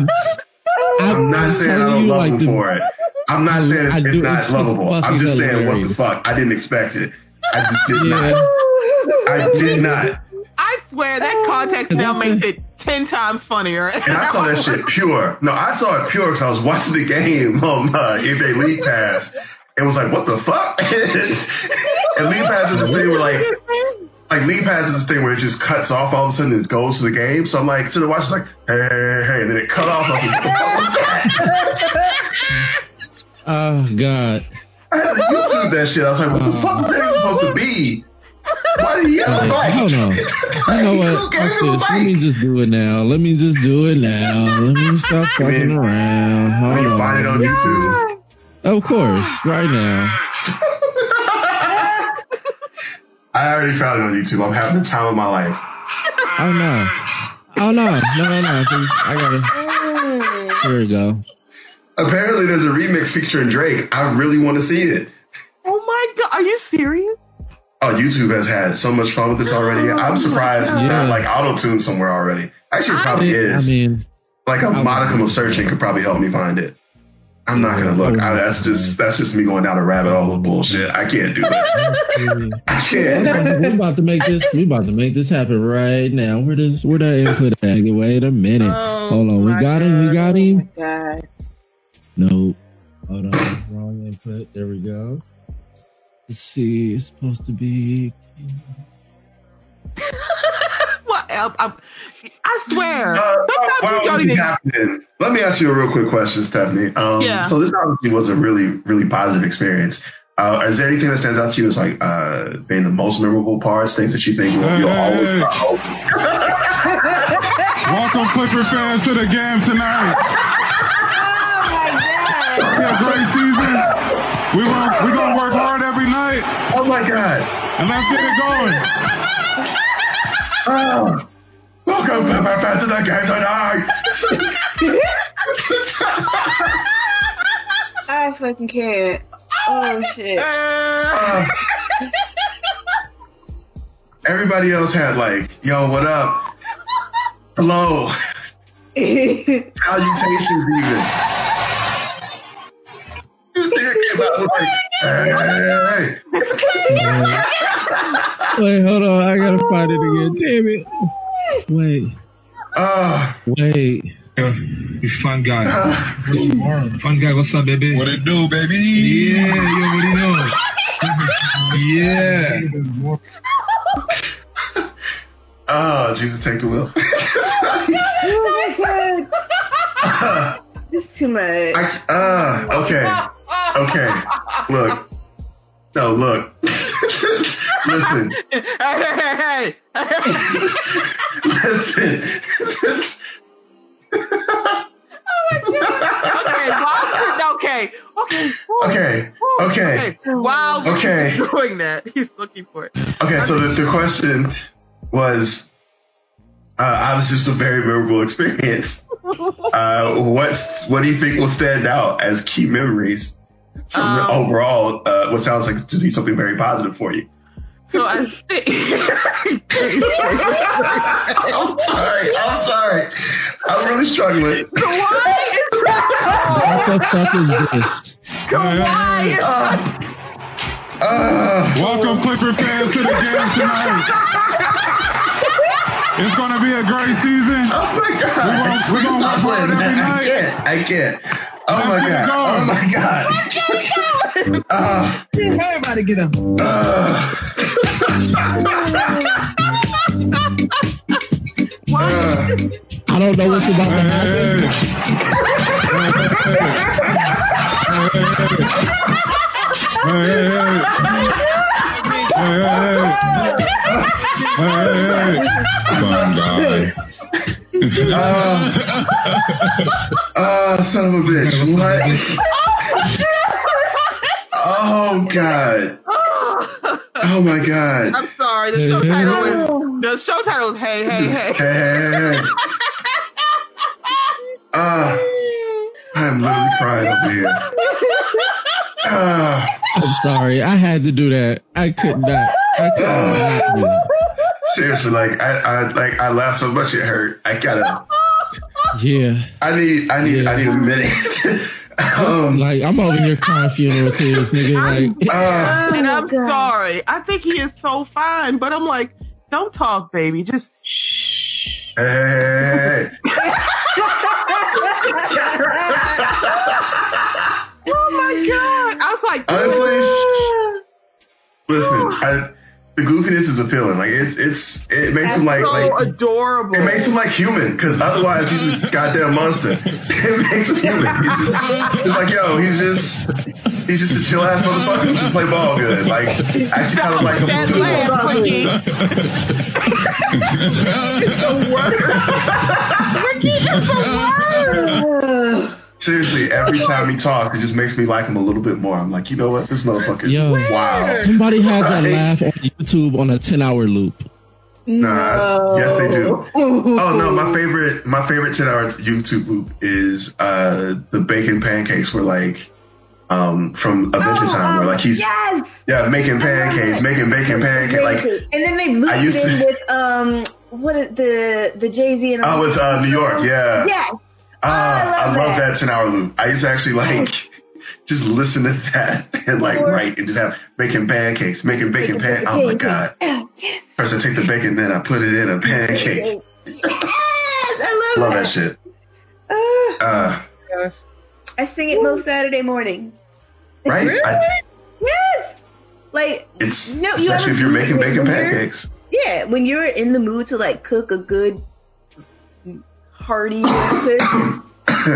don't love him for it. I'm not saying it's not lovable. I'm just saying, what the fuck? I didn't expect it. I just did not. I did not. I swear that context now makes it 10 times funnier. And I saw that shit pure. No, I saw it pure because I was watching the game on NBA League Pass. And was like, what the fuck? And League Pass is this thing where like League Pass is this thing where it just cuts off all of a sudden and it goes to the game. So I'm like, so the watch is like, hey, and then it cut off. I was like, what the fuck was that? Oh God. I had to YouTube that shit. I was like, what the fuck was that supposed to be? Why did he yell like? I don't know. You know what? Fuck this. Let me just do it now. Let me stop fucking around. Hold on. You find it on YouTube? Of course, right now. I already found it on YouTube. I'm having the time of my life. Oh no. No. I gotta. Here we go. Apparently, there's a remix featuring Drake. I really want to see it. Oh my God. Are you serious? YouTube has had so much fun with this already. I'm surprised it's not like auto-tuned somewhere already. Actually, it probably is. I mean, like a modicum of searching could probably help me find it. I'm not gonna look. That's just me going down a rabbit hole of bullshit. I can't do that. I can't. We're about to make this. We about to make this happen right now. Where that input at? Wait a minute. Hold on. We got him. We got him. Oh my God. No. Hold on. Wrong input. There we go. Let's see. It's supposed to be. What? I swear. Sometimes you don't even. Happening. Let me ask you a real quick question, Stephanie. So this obviously was a really, really positive experience. Is there anything that stands out to you as like being the most memorable parts, things that you think you'll always follow? Welcome, Clippers fans, to the game tonight. Oh my God! It's been a great season. We're gonna work hard every night. Oh my God! And let's get it going. Welcome, Clipper fans, to the game tonight. I fucking can't. Oh shit. Everybody else had like, yo, what up? Hello. Salutations even. This nigga came out and was like, hey. Wait, hold on. I gotta find it again. Damn it. Wait. Wait. You fun guy. Fun guy, what's up, baby? What it do, baby? Yeah, you already know. Yeah. Oh, Jesus, take the wheel. Oh my God. This is too much. Okay. Look. No, look. Listen. Hey. Listen. Oh my God. Okay. While he's doing that, he's looking for it. Okay, so the question was, obviously it's a very memorable experience. What do you think will stand out as key memories from the overall, what sounds like to be something very positive for you? So I think. I'm sorry. I'm really struggling. What the fuck is this? Welcome, Clipper fans, to the game tonight. It's gonna be a great season. Oh my God. We're gonna work hard every night. I can't. Oh my God. Everybody get up. I don't know what's about to happen. Son of a bitch. What? Oh God. Oh my God. I'm sorry. The show title is Hey. Hey. I'm literally crying over here. I'm sorry. I had to do that. I could not do that. Seriously, like I laughed so much it hurt. I gotta. Yeah. I need a minute. Like I'm over here crying funeral tears, nigga. And I'm sorry. I think he is so fine, but I'm like, don't talk, baby. Just shh. Hey. Oh my God! I was like, honestly, listen. The goofiness is appealing. Like it makes him like adorable. It makes him like human, because otherwise he's a goddamn monster. It makes him human. It's like, yo, he's just a chill ass motherfucker who can play ball good. Like actually kind of like a blue It's the worst. Seriously, every time he talks, it just makes me like him a little bit more. I'm like, you know what? This motherfucker is wow. Somebody has that laugh on YouTube on a 10-hour loop. Nah, yes they do. Oh no, my favorite 10-hour YouTube loop is the bacon pancakes where like from Adventure Time, where like he's making pancakes, making bacon pancakes, like, and then they looped it in with what is the Jay-Z and with New York, yes. I love that 10-hour loop. I used to actually like just listen to that and like write and just have making pancakes, making bacon pancakes. Oh my god! First I take the bacon, then I put it in a pancake. Yes, I love that shit. I sing it most Saturday morning. Right? Really? Yes. Like it's especially if you're making bacon pancakes. Yeah, when you're in the mood to like cook a good hearty breakfast,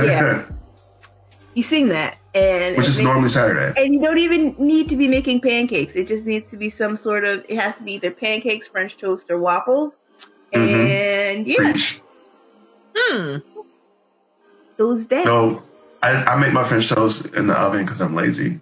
you sing that, and which is normally Saturday. And you don't even need to be making pancakes. It just needs to be some sort of. It has to be either pancakes, French toast, or waffles. And Preach. Those days. No, I make my French toast in the oven because I'm lazy.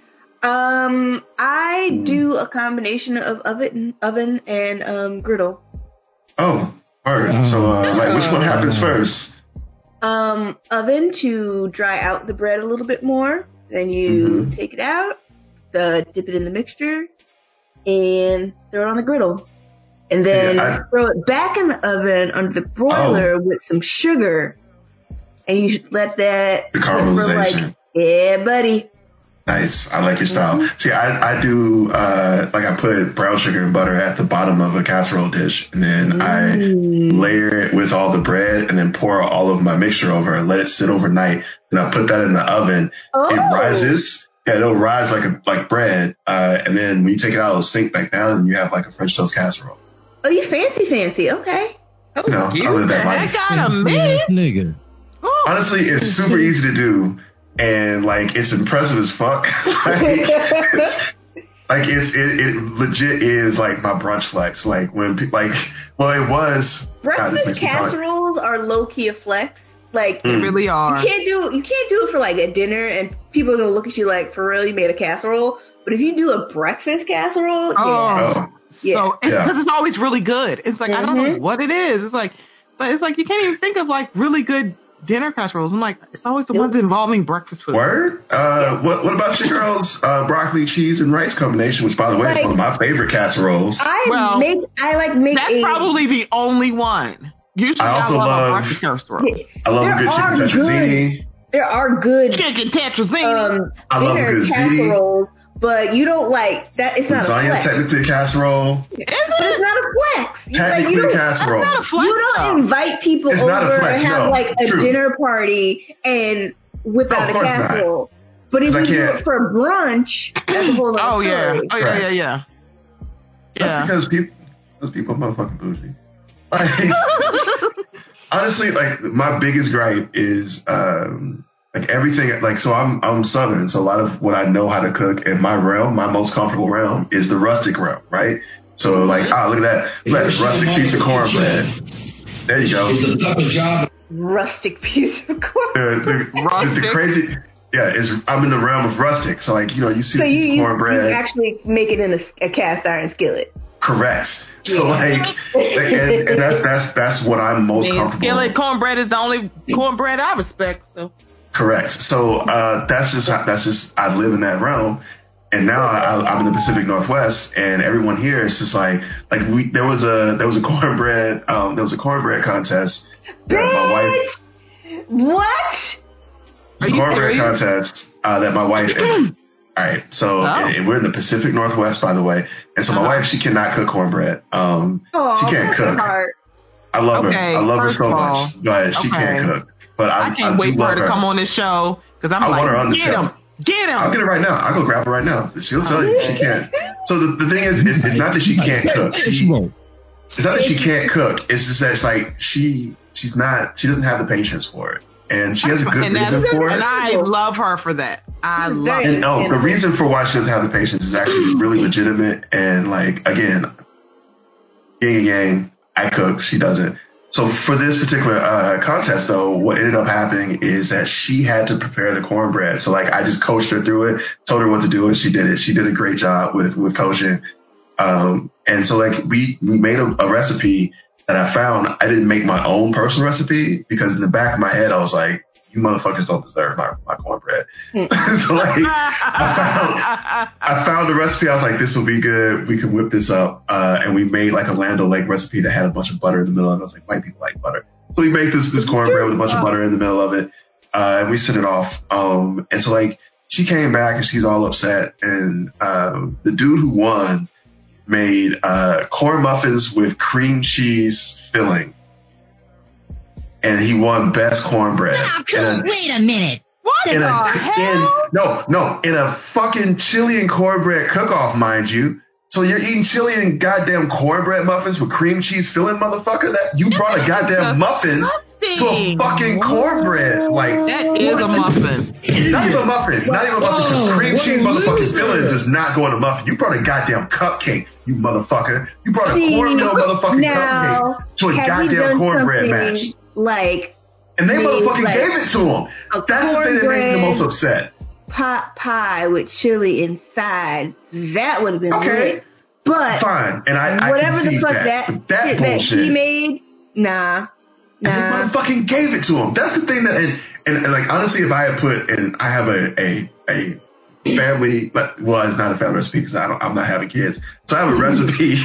I do a combination of oven and griddle. Oh, word. So, like, which one happens first? Oven to dry out the bread a little bit more. Then you take it out, dip it in the mixture, and throw it on the griddle. And then throw it back in the oven under the broiler with some sugar. And you should let that the caramelization. Yeah, buddy. Nice. I like your style. See, I do, like I put brown sugar and butter at the bottom of a casserole dish, and then I layer it with all the bread and then pour all of my mixture over and let it sit overnight. And I put that in the oven. It rises. Yeah, it'll rise like bread. And then when you take it out, it'll sink back down and you have like a French toast casserole. Oh, you fancy. Okay. You know, I live that life. Out of me. Nigga. Honestly, it's super easy to do. And like it's impressive as fuck. It legit is like my brunch flex. Like when it was breakfast casseroles are low key a flex. Like they really are. You can't do it for like a dinner and people are gonna look at you like, for real, you made a casserole. But if you do a breakfast casserole, so because it's always really good. It's like I don't know what it is. It's like you can't even think of like really good dinner casseroles. I'm like, it's always the ones involving breakfast food. Word? What about your girl's broccoli, cheese, and rice combination, which by the way is one of my favorite casseroles. I like make that's probably the only one. Usually I also love breakfast casserole. I love a good chicken tetrazzini. There are good chicken tetrazzini. I love a good casseroles. But you don't like that. It's not a flex. Lasagna's technically a casserole. Is it? But it's not a flex. Technically a casserole. That's not a flex. You don't invite people over and have like a dinner party and whip out a casserole. Not. But if you do it for brunch, that's a whole other story. Yeah. That's because people motherfucking bougie. Like, honestly, like my biggest gripe is like everything, like, so I'm Southern, so a lot of what I know how to cook in my realm, my most comfortable realm, is the rustic realm, right? So like, look at that, rustic piece of cornbread. There you go. It's the toughest job. Rustic piece of cornbread. The crazy, I'm in the realm of rustic, so like, you see the piece of cornbread. You actually make it in a cast iron skillet. Correct. So and that's what I'm most comfortable. Skillet cornbread is the only cornbread I respect. So. Correct. So that's just I live in that realm, and now I'm in the Pacific Northwest, and everyone here is just like there was a cornbread contest. Bitch! What? It's a cornbread contest that my wife entered. All right, so we're in the Pacific Northwest, by the way, and so my wife, she cannot cook cornbread. She can't cook. I love her. I love her so much, but she can't cook. But I can't wait for her to come on this show because I want her on the show. Get him! I'll get her right now. I'll go grab her right now. She'll tell you she can't. So the thing is, it's not that she can't cook. It's not that she can't cook. It's just that it's like she doesn't have the patience for it, and she has a good reason for it. And I love her for that. I love it. And the reason for why she doesn't have the patience is actually really legitimate. And like again, yin and yang. I cook. She doesn't. So for this particular contest, though, what ended up happening is that she had to prepare the cornbread. So like I just coached her through it, told her what to do, and she did it. She did a great job with coaching. And so like we made a recipe that I found. I didn't make my own personal recipe because in the back of my head I was like, you motherfuckers don't deserve my cornbread. So like, I found a recipe. I was like, this will be good. We can whip this up. And we made like a Land O'Lakes recipe that had a bunch of butter in the middle of it. I was like, white people like butter. So we made this cornbread with a bunch of butter in the middle of it. And we sent it off. And so like, she came back and she's all upset. And the dude who won made corn muffins with cream cheese filling. And he won best cornbread. Wait a minute. What the hell? In a fucking chili and cornbread cook-off, mind you. So you're eating chili and goddamn cornbread muffins with cream cheese filling, motherfucker? That you brought a goddamn muffin to a fucking cornbread. Like, that is a muffin. Not even a muffin. Not even a muffin. Because cream cheese motherfucking filling does not go in a muffin. You brought a goddamn cupcake, you motherfucker. You brought a cornmeal motherfucking cupcake to a goddamn cornbread match. Like, and they motherfucking gave it to him. That's the thing that made me the most upset. Pot pie with chili inside. That would have been lit. But fine, and I whatever can see the fuck that shit bullshit that he made, nah. And they motherfucking gave it to him. That's the thing that, and like honestly, if I had put, and I have a family, well, it's not a family recipe because I'm not having kids, so I have a recipe.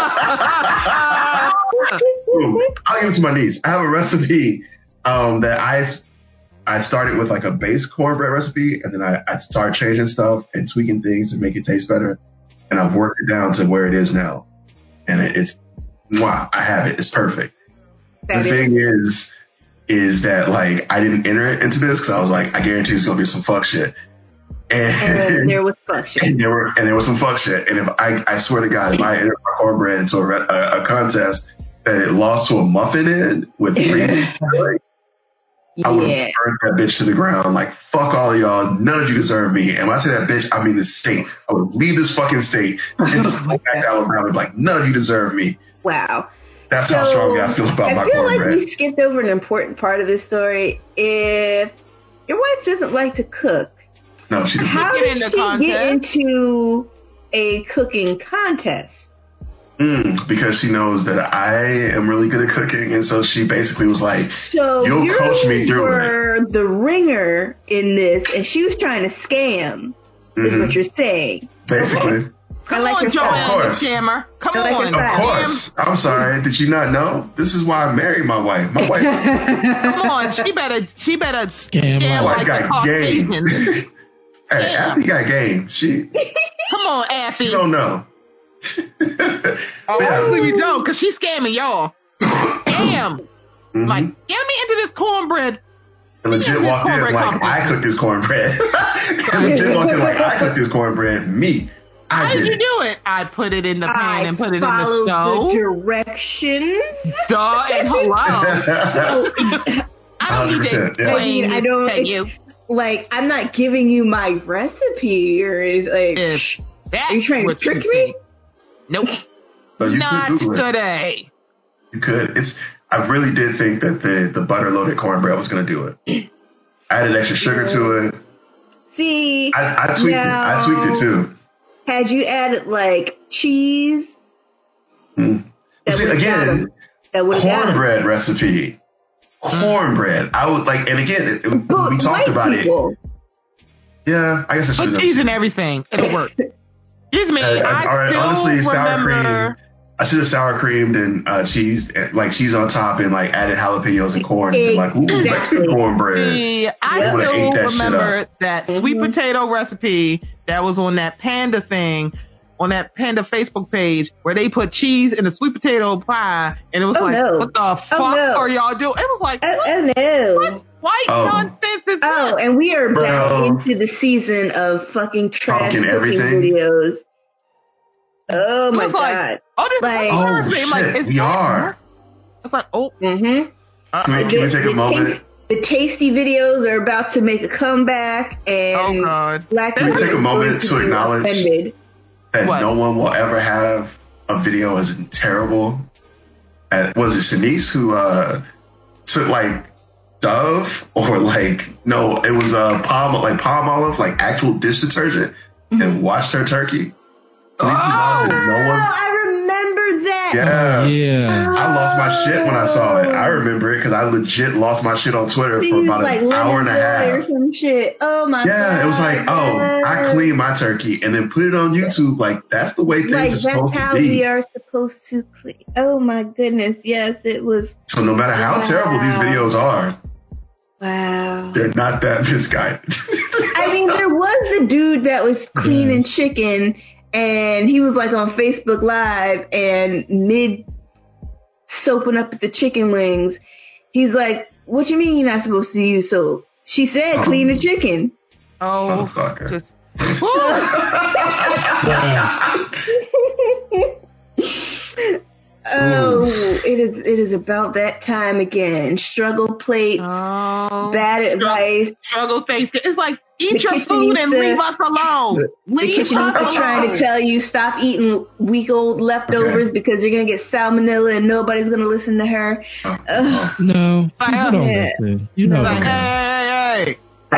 I'll give it to my niece. I have a recipe that I started with like a base cornbread recipe, and then I started changing stuff and tweaking things to make it taste better. And I've worked it down to where it is now. And it's, wow, I have it. It's perfect. The thing is that like, I didn't enter it into this because I was like, I guarantee it's going to be some fuck shit. And there was fuck shit. And there was some fuck shit. And if I swear to God, if I entered my cornbread into a contest that it lost to a muffin in with cream, I would have burned that bitch to the ground. Like, fuck all of y'all. None of you deserve me. And when I say that bitch, I mean the state. I would leave this fucking state and just go back to Alabama. Like, none of you deserve me. Wow. That's how strongly I feel about my cornbread. I feel like we skipped over an important part of this story. If your wife doesn't like to cook, no, she doesn't. How did she get into a cooking contest? Because she knows that I am really good at cooking, and so she basically was like, so you'll coach me through it. You were the ringer in this, and she was trying to scam, is what you're saying. Basically. Okay. Come on, Joanne the Jammer. Come on. Of course. I'm sorry. Did you not know? This is why I married my wife. My wife. Come on. She better scam my wife. Got game. Hey, Affy got game. Come on, Affy. You don't know. Obviously we don't, because she's scamming y'all. Damn. Like, get me into this cornbread. And legit walked in like, I cooked this cornbread. And legit walked in like, I cooked this cornbread. Me. How did you do it? I put it in the pan and put it in the stove. The directions. Duh and hello. I don't need to explain I don't. you. Like, I'm not giving you my recipe or like. Are you trying to trick me? Nope. Not today. You could. I really did think that the butter loaded cornbread was going to do it. I added extra sugar to it. See, I tweaked it. I tweaked it too. Had you added like cheese? See, again, cornbread recipe. Cornbread. I was like, and again, we talked about it. Yeah, I guess I should. Put cheese in everything. It'll work. Excuse me. Honestly, sour cream. I should have sour creamed and cheese, like cheese on top, and like added jalapenos and corn. And like, ooh, Mexican cornbread. See, I still remember that sweet potato recipe that was on that Panda thing, on that Panda Facebook page, where they put cheese in the sweet potato pie, and it was what the fuck are y'all doing? It was like, what white nonsense is this? And we are back into the season of fucking trash cooking videos. Oh my god! This is shit, like, is we are. It's like, Can we take a moment? The tasty videos are about to make a comeback, and can we take a moment to acknowledge that no one will ever have a video as terrible? Was it Shanice who took like Dove or like it was palm olive, like actual dish detergent, and washed her turkey? I remember that. Yeah. I lost my shit when I saw it. I remember it because I legit lost my shit on Twitter for about an hour and a half. Or some shit. Oh my god. Yeah, it was like, I cleaned my turkey and then put it on YouTube. Like, that's the way things are supposed to be. That's how we are supposed to clean. Oh my goodness. Yes, it was. So no matter how terrible these videos are, wow, they're not that misguided. I mean, there was the dude that was cleaning chicken, and he was like on Facebook Live, and mid soaping up the chicken wings, he's like, "What you mean you're not supposed to use soap?" She said, "Clean the chicken." Oh, motherfucker. Oh, it is about that time again. Struggle plates, bad advice. Struggle Thanksgiving. It's like, eat your food and leave us alone. The kitchen used to trying to tell you stop eating week-old leftovers because you're going to get salmonella and nobody's going to listen to her. No, you don't listen. You know like, hey.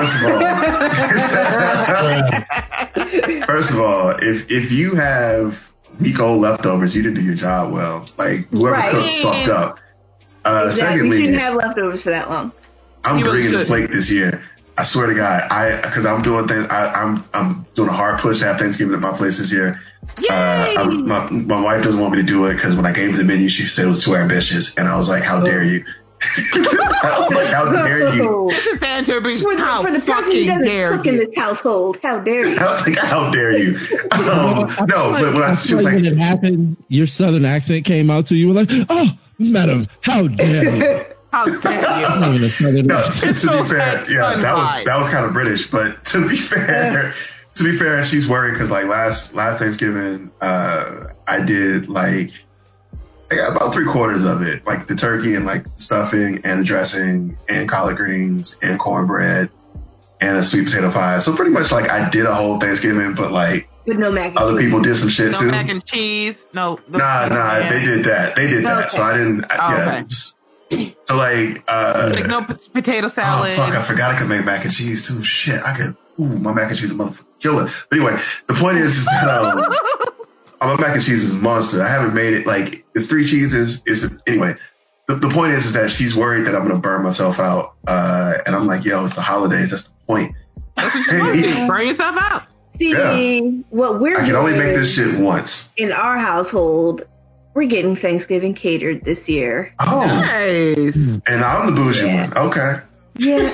First of all, if you have week-old leftovers, you didn't do your job well. Like, whoever cooked fucked up. Exactly. Secondly, you shouldn't have leftovers for that long. I'm bringing the plate this year. I swear to God, because I'm doing things. I'm doing a hard push to have Thanksgiving at my place this year. My wife doesn't want me to do it because when I gave her the menu, she said it was too ambitious, and I was like, "How dare you?" I was like, "How dare you?" This is Santa for the person who doesn't cook in this household. How dare you? I was like, "How dare you?" No, but when she was like, when it happened, your southern accent came out to you. You were like, "Oh, madam, how dare you?" How dare you? To be fair, that was kind of British, but to be fair, she's worried because like last Thanksgiving, I did like I got about 3/4 of it, like the turkey and like stuffing and the dressing and collard greens and cornbread and a sweet potato pie. So pretty much like I did a whole Thanksgiving, but like no mac and other cheese. people did some shit too. No mac and cheese. No. Nah. They did that. Okay. So I didn't. Okay. So like no potato salad. Oh fuck! I forgot I could make mac and cheese too. Shit, I could. My mac and cheese is a motherfucking killer. But anyway, the point is that my mac and cheese is a monster. I haven't made it like it's 3 cheeses. Anyway. The point is that she's worried that I'm gonna burn myself out, and I'm like, yo, it's the holidays. That's the point. Burn yourself out. See, what we're doing. I can only make this shit once. In our household, we're getting Thanksgiving catered this year. Oh, nice. And I'm the bougie one. Okay. Yeah.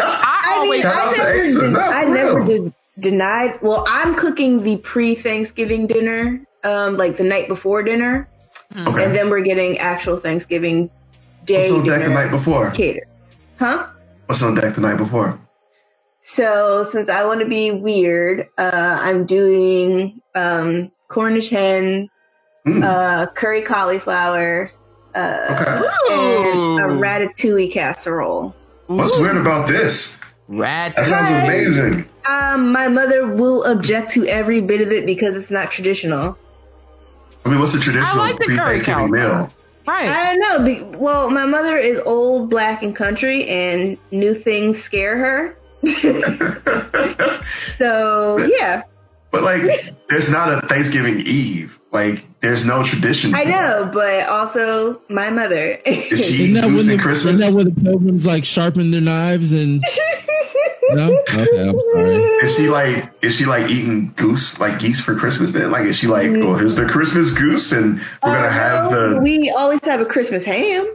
I never denied. Well, I'm cooking the pre-Thanksgiving dinner, like the night before dinner. Okay. And then we're getting actual Thanksgiving Day. What's on deck the night before? Catered. Huh? What's on deck the night before? So since I want to be weird, I'm doing Cornish hen, curry cauliflower, and a ratatouille casserole. What's weird about this? That sounds amazing. My mother will object to every bit of it because it's not traditional. I mean, what's the traditional pre-Thanksgiving meal? Right. I don't know. Well, my mother is old, black, and country, and new things scare her. So, yeah. But, like, there's not a Thanksgiving Eve. Like, there's no tradition. I know, but also my mother. Is she eating goose at Christmas? Isn't that where the pilgrims, like, sharpen their knives and... No? Okay, I'm sorry. Is she like eating geese for Christmas then? Like, is she like, oh, here's the Christmas goose and we're going to have we always have a Christmas ham.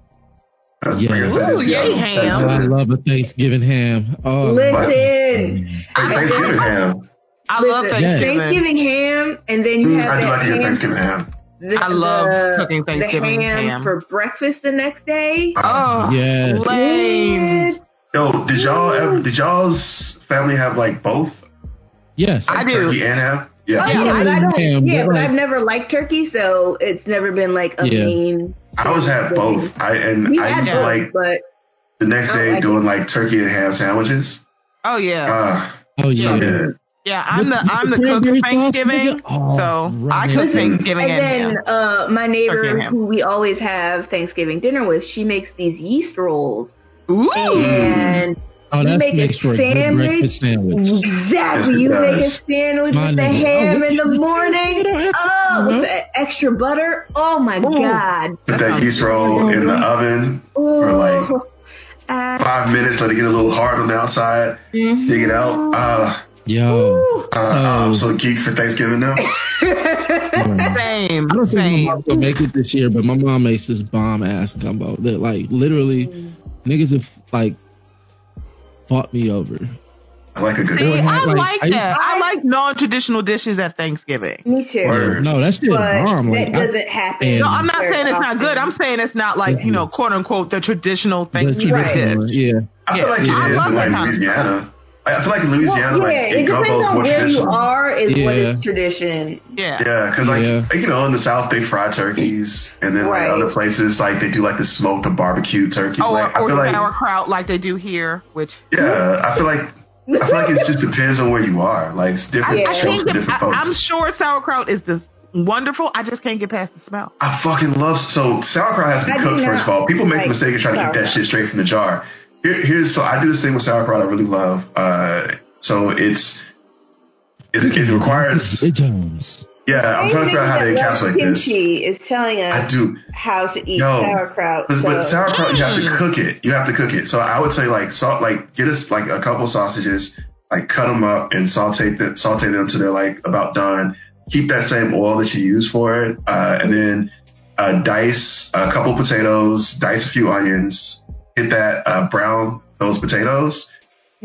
Yay, ham. I love a Thanksgiving ham. Oh, listen. Thanksgiving ham. I love Thanksgiving ham, and then you have I do that like to get Thanksgiving ham. I love cooking Thanksgiving ham for breakfast the next day. Oh, yes. Lame. Yo, did y'all's family have like both? Yes, like I do. Turkey and ham. Yeah, but I've never liked turkey, so it's never been like a main. I always had both. I used to like but the next day doing like turkey and ham sandwiches. Oh yeah. So good. Yeah, I'm the cook for Thanksgiving, so I cook Thanksgiving and then my neighbor who we always have Thanksgiving dinner with, she makes these yeast rolls. Ooh. And Oh, you make a sandwich. Exactly. You make a sandwich with the ham in the morning. With the extra butter. Oh my God. Put that yeast roll in the oven for like 5 minutes. Let it get a little hard on the outside. Dig it out. I'm so geek for Thanksgiving now. Same. I don't think my mom will make it this year, but my mom makes this bomb ass gumbo that like literally niggas have like fought me over. I like a good one. I like that. I like non-traditional dishes at Thanksgiving. Me too. No, that's still bomb. That doesn't happen. No, I'm not saying it's not good. I'm saying it's not like, quote unquote, the traditional Thanksgiving dish. Yeah. I feel like it is in like Louisiana. I feel like in Louisiana, it depends on where you are what is tradition. Yeah, because in the South they fry turkeys, and then like other places like they do like the smoked or barbecue turkey. Or like sauerkraut like they do here, which I feel like it just depends on where you are. Like it's different shows for different folks. I'm sure sauerkraut is this wonderful. I just can't get past the smell. I fucking love sauerkraut has to be cooked first of all. People make the mistake of trying to eat that shit straight from the jar. So I do this thing with sauerkraut I really love. So it requires. Yeah, I'm trying to figure out how to encapsulate this. Kimchi is telling us how to eat sauerkraut. But sauerkraut, you have to cook it. You have to cook it. So I would say get us like a couple sausages, like cut them up and saute them till they're like about done. Keep that same oil that you use for it, and then dice a couple potatoes, dice a few onions. Hit that, brown those potatoes,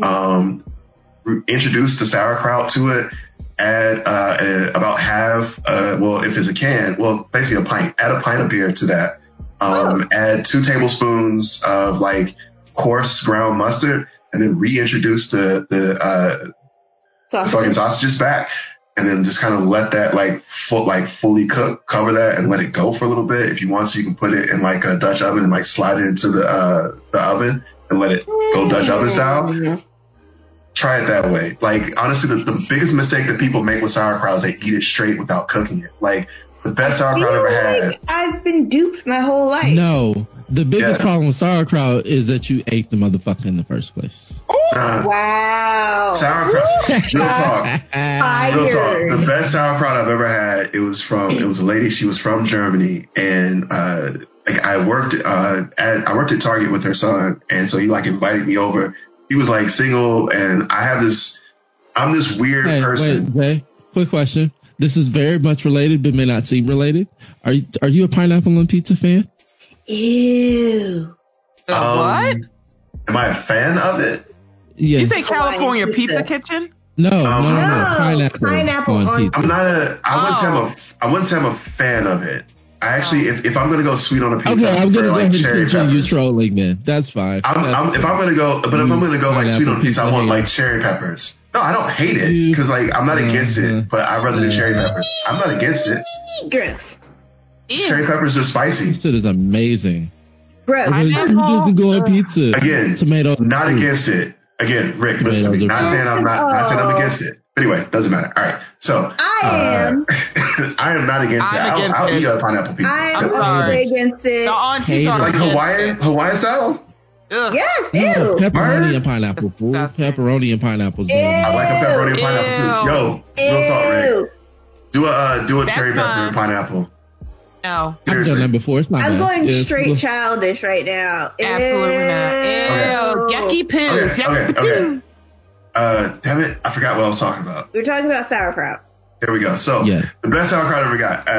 introduce the sauerkraut to it, add, about half, if it's a can, basically a pint, add a pint of beer to that, add 2 tablespoons of like coarse ground mustard, and then reintroduce the fucking sausages back, and then just kind of let that fully cook, cover that and let it go for a little bit. If you want to, you can put it in like a Dutch oven and like slide it into the oven and let it go Dutch oven style. Try it that way. Like honestly, the biggest mistake that people make with sauerkraut is they eat it straight without cooking it. Like the best sauerkraut I've ever had. I've been duped my whole life. No, the biggest problem with sauerkraut is that you ate the motherfucker in the first place. Wow. Sauerkraut. Real talk. The best sauerkraut I've ever had, it was a lady, she was from Germany, and I worked at Target with her son, and so he like invited me over. He was like single, and I'm this weird person. Wait, quick question. This is very much related, but may not seem related. Are you a pineapple on pizza fan? Ew. What? Am I a fan of it? Yes. You say California Pizza Kitchen? No. Pineapple on pizza. I'm not I wouldn't say I'm a fan of it. I actually, if I'm gonna go sweet on a pizza, I'm gonna go ahead and cherry continue you trolling then. That's fine. If I'm gonna go like sweet on a pizza, I want like cherry peppers. No, I don't hate it because like I'm not against it, but I'd rather do cherry peppers. I'm not against it. Gross. Cherry peppers are spicy. This is amazing. Gross. Who doesn't go on pizza? Again, tomatoes. Not against it. Again, Rick, listen to me. Not saying I'm against it. Anyway, doesn't matter. All right, so I am. I am not against it. I'll eat a pineapple pizza. I'm sorry against it. The aunties are like Hawaiian style. Ugh. Yes, ew. Pepperoni and pineapple. Pepperoni and pineapples. I like a pepperoni and pineapple too. Yo, real talk, Rick. Do a cherry pepper and pineapple. No. Seriously. I've done that before. It's not I'm bad. going straight childish right now. Absolutely not. Yucky pills. Yucky pills. Damn it, I forgot what I was talking about. We were talking about sauerkraut. There we go. So the best sauerkraut I ever got.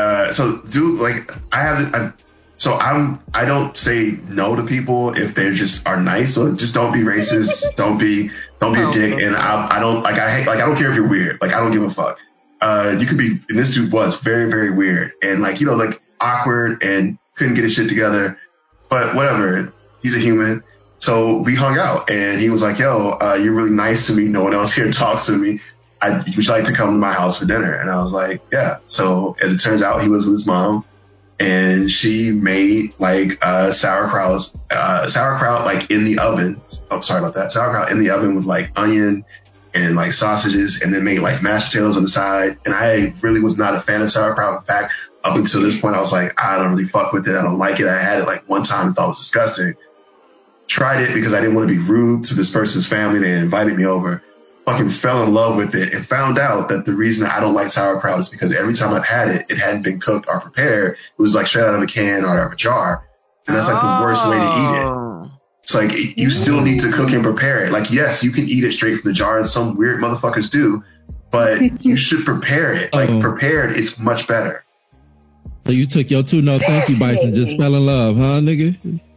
I don't say no to people if they just are nice. So just don't be racist. don't be a dick. And I don't care if you're weird. Like I don't give a fuck. You could be, and this dude was very, very weird and awkward and couldn't get his shit together, but whatever. He's a human. So we hung out and he was like, yo, you're really nice to me. No one else here talks to me. Would you like to come to my house for dinner? And I was like, yeah. So as it turns out, he was with his mom and she made sauerkraut like in the oven. Oh, sorry about that. Sauerkraut in the oven with like onion and like sausages, and then made like mashed potatoes on the side. And I really was not a fan of sauerkraut. In fact, up until this point, I was like, I don't really fuck with it. I don't like it. I had it like one time and thought it was disgusting. tried it because I didn't want to be rude to this person's family. They invited me over, fucking fell in love with it, and found out that the reason I don't like sauerkraut is because every time I've had it, it hadn't been cooked or prepared. It was like straight out of a can or out of a jar. And that's like the worst way to eat it. It's like you still need to cook and prepare it. Like, yes, you can eat it straight from the jar, and some weird motherfuckers do, but you should prepare it. Like, prepared is much better. So you took your 2 no thank you bites and just fell in love, huh, nigga?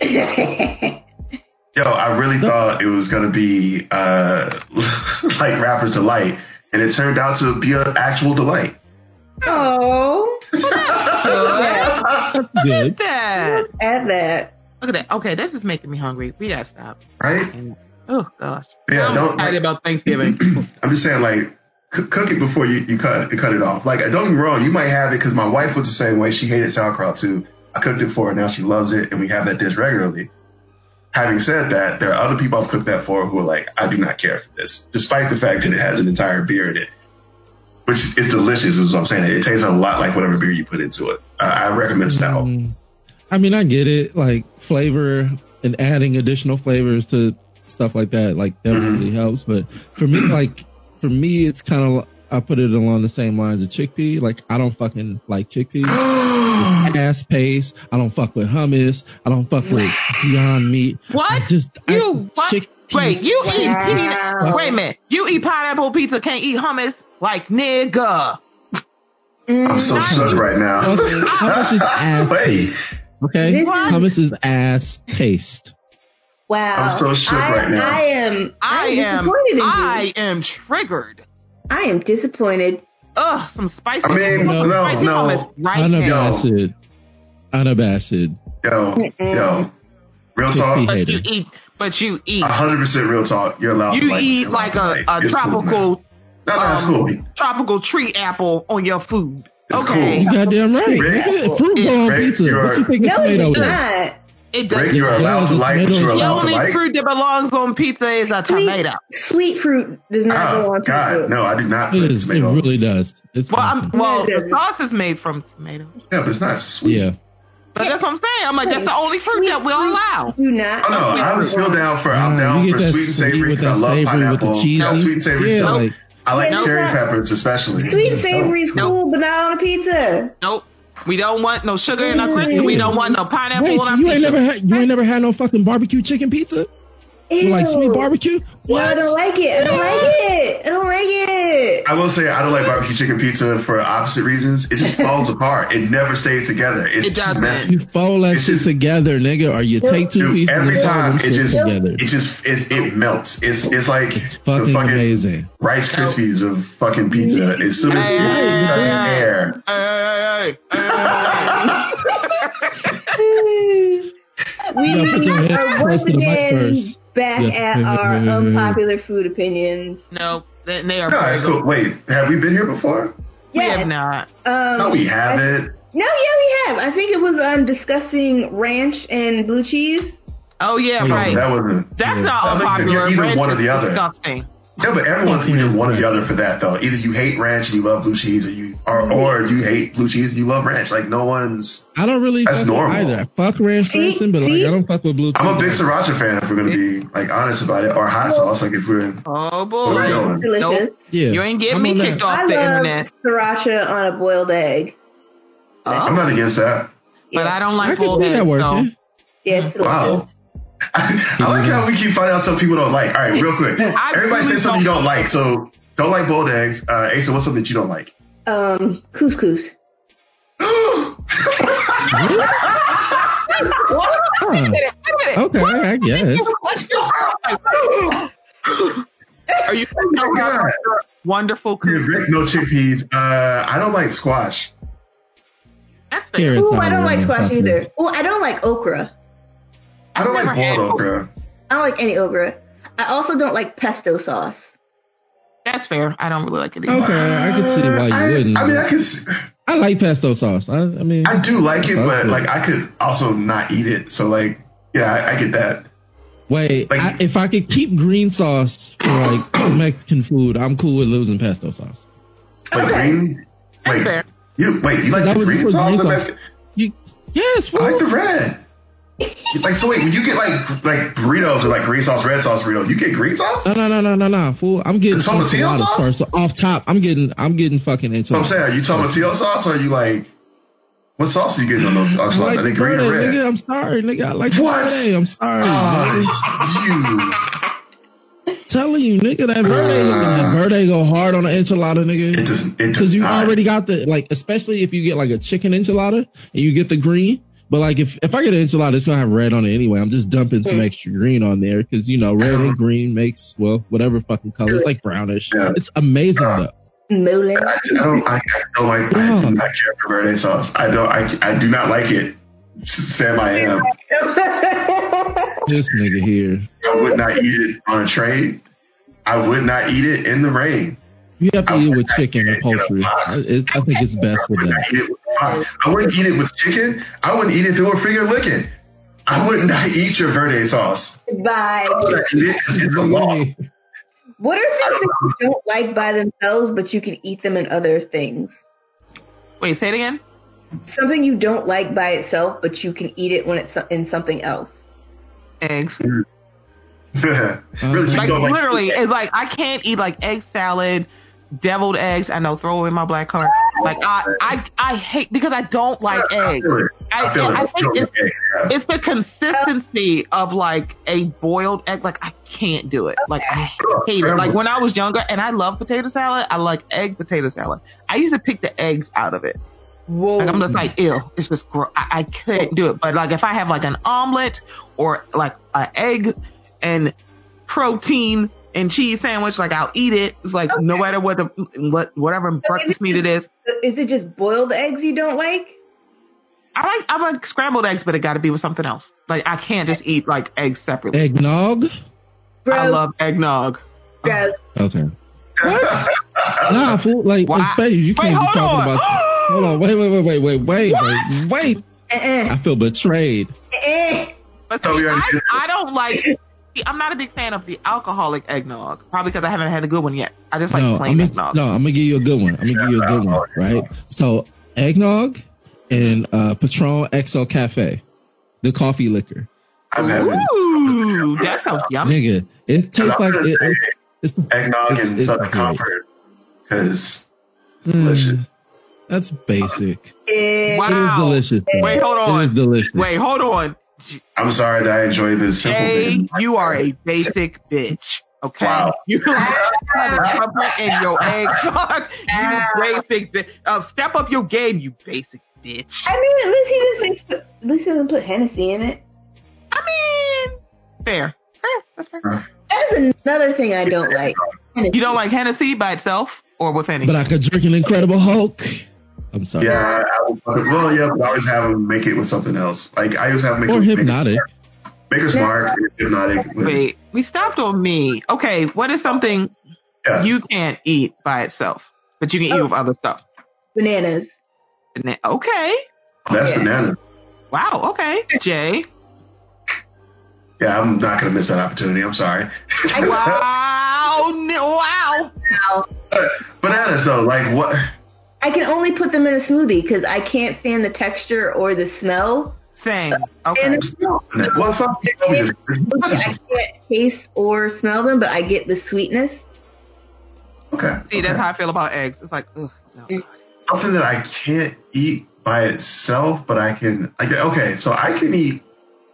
Yo, I really thought it was going to be like Rapper's Delight, and it turned out to be an actual delight. Oh. Good. Add that. Look at that. Okay, this is making me hungry. We gotta stop. Right? Oh, gosh. Yeah, I'm excited about Thanksgiving. I'm just saying, like, cook it before you cut it off. Like, don't get me wrong, you might have it because my wife was the same way. She hated sauerkraut too. I cooked it for her. Now she loves it, and we have that dish regularly. Having said that, there are other people I've cooked that for who are like, I do not care for this, despite the fact that it has an entire beer in it, which is delicious, is what I'm saying. It tastes a lot like whatever beer you put into it. I recommend stout. I mean, I get it. Like, flavor and adding additional flavors to stuff like that, like, definitely helps. But for me, it's kind of, I put it along the same lines of chickpea. Like, I don't fucking like chickpea. It's ass paste. I don't fuck with hummus. I don't fuck with Beyond Meat. What? Wait, you eat pineapple pizza, can't eat hummus? Like, nigga. I'm so shook right now. Hummus is ass paste. Okay? Hummus is ass paste. Wow. I'm so shook right now. I am triggered. I am disappointed. Ugh, some spicy. I mean, no. Unabashed. Yo. Real talk. But you eat. 100% real talk. You're allowed to like. You eat like a tropical. Cool, that's cool. Tropical tree apple on your food. It's okay. Cool. You goddamn right. Fruit bowl pizza. What you think of tomato? It does. Rick, you're allowed to like what you're allowed to like. The only fruit that belongs on pizza is a tomato. Sweet fruit does not go on pizza. God, no, I do not put tomatoes. It really does. It's the sauce is made from tomato. Yeah, but it's not sweet. Yeah. But that's what I'm saying. I'm like, that's the only fruit that we'll allow. Do not. Oh, no, I'm still down for sweet and savory because I love pineapple. Sweet and savory stuff. I like cherry peppers especially. Sweet and savory is cool, but not on a pizza. Nope. We don't want no sugar in our pizza. We don't want no pineapple on our pizza. You ain't never had no fucking barbecue chicken pizza? Ew. Like sweet barbecue? What? No, I don't like it. I don't like it. I will say I don't like barbecue chicken pizza for opposite reasons. It just falls apart. It never stays together. It's too messy. You fold that shit together, nigga, or you take two pieces every time it melts. It's like it's fucking the fucking amazing. Rice Krispies of fucking pizza. As soon as it touches air. We are once again back at our unpopular food opinions. No, they are. No, it's cool. Wait, have we been here before? We have not. No, we haven't. We have. I think it was discussing ranch and blue cheese. Oh yeah, right. That's not unpopular. Either ranch one or the other. Disgusting. Yeah, but everyone's either one or the other for that though. Either you hate ranch and you love blue cheese, or you hate blue cheese and you love ranch. Like no one's. I don't really. That's normal. Either. I fuck ranch person, but I don't fuck with blue cheese. I'm a big sriracha fan if we're gonna be like honest about it, or hot sauce. Like if we're. Oh boy, delicious. Nope. Yeah, you ain't getting me kicked off the internet. Sriracha on a boiled egg. I'm not against that. But I don't like boiled eggs. Yeah, it's delicious. Wow. I like how we keep finding out some people don't like. All right, real quick. Everybody say something you don't like. So, don't like boiled eggs. Asa, what's something that you don't like? Couscous. Okay, I guess. Are you wonderful couscous? No chickpeas. I don't like squash. That's fair. Ooh, I don't like squash either. Ooh, I don't like okra. I don't like boiled okra. I don't like any okra. I also don't like pesto sauce. That's fair. I don't really like it either. Okay, I can see why you wouldn't. I mean, I like pesto sauce. I mean, I do like it, but like I could also not eat it. So like, yeah, I get that. Like, if I could keep green sauce for like Mexican food, I'm cool with losing pesto sauce. Like green? That's fair. You like the green sauce? Yes, I like the red. Like, so wait, when you get like burritos or like green sauce, red sauce burritos, you get green sauce? No, fool. I'm getting tomatillo sauce first. So off top, I'm getting fucking enchiladas. I'm saying, are you tomatillo sauce or are you like, what sauce are you getting on those sauce? Like are they green or red? Nigga, I'm sorry, nigga. I like what? Verde. I'm sorry. You. Telling you, nigga, that Verde go hard on an enchilada, nigga. It doesn't. Because you already got the, like, especially if you get like a chicken enchilada and you get the green. But like if I get an enchilada, it's gonna have red on it anyway. I'm just dumping some extra green on there because red and green makes whatever fucking color. It's like brownish. Yeah. It's amazing though. I do not care for Verde sauce. I do not like it. Sam, I am. This nigga here. I would not eat it on a train. I would not eat it in the rain. You have to eat it with chicken or poultry. I think it's best with that. I wouldn't eat it with chicken. I wouldn't eat it if it were finger licking. I would not eat your Verde sauce. Bye. It's a loss. What are things that you don't like by themselves, but you can eat them in other things? Wait, say it again. Something you don't like by itself, but you can eat it when it's in something else. Eggs. Really, like literally, it's like I can't eat like egg salad, deviled eggs. I know, throw away my black card. Like I hate because I don't like eggs. I think it's the consistency of like a boiled egg. Like I can't do it. Like I hate it. Like when I was younger and I love potato salad, I like egg potato salad. I used to pick the eggs out of it. Whoa. Like I'm just like, ew, it's just I couldn't do it. But like if I have like an omelet or like an egg and protein and cheese sandwich, like I'll eat it. It's like no matter whatever breakfast meat it is. Is it just boiled eggs you don't like? I like scrambled eggs, but it got to be with something else. Like I can't just eat like eggs separately. Eggnog? Gross. I love eggnog. Gross. Okay. What? Nah, fool. Like, especially you can't be talking about. Hold on. Wait. I feel betrayed. But see, I don't like. I'm not a big fan of the alcoholic eggnog. Probably because I haven't had a good one yet. I just like plain eggnog. No, I'm gonna give you a good one. Right? So eggnog and Patron XO Cafe, the coffee liquor. Ooh, that sounds yummy. Nigga, it tastes like it's eggnog and Southern Comfort because delicious. That's basic. Wow. It is delicious. Wait, hold on. It is delicious. Wait, hold on. I'm sorry that I enjoy this simple thing. You are a basic bitch. Okay. Wow. You like in your eggnog. You basic bitch. Step up your game, you basic bitch. I mean, at least he doesn't put Hennessy in it. I mean, fair. That's fair. That is another thing I don't like. You don't like Hennessy by itself or with anything? But I could drink an Incredible Hulk. I'm sorry. Yeah, but I always have them make it with something else. Like I always have them make it Hypnotic. Maker's Mark, Hypnotic. Wait, we stopped on me. Okay, what is something you can't eat by itself, but you can eat with other stuff? Bananas. Okay. That's banana. Wow. Okay, Jay. Yeah, I'm not gonna miss that opportunity. I'm sorry. Wow. Bananas though, like what? I can only put them in a smoothie because I can't stand the texture or the smell. Same. Okay. Well, I can't taste or smell them, but I get the sweetness. Okay. See, that's how I feel about eggs. It's like, ugh, no. Something that I can't eat by itself, but I can. Okay, so I can eat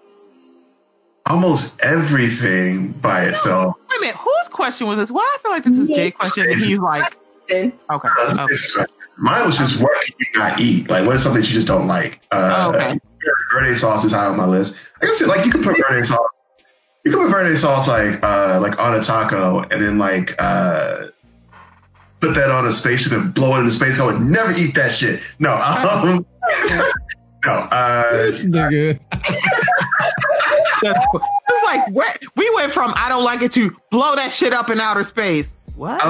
almost everything by itself. Wait a minute, whose question was this? Why I feel like this is Jay's question, and he's like, okay. Mine was just what can you not eat? Like, what is something you just don't like? Okay. Verde sauce is high on my list. I guess like you can put Verde sauce. You can put Verde sauce like on a taco, and then like put that on a spaceship and blow it into space. I would never eat that shit. No. No. This nigga. It's like we went from I don't like it to blow that shit up in outer space. What?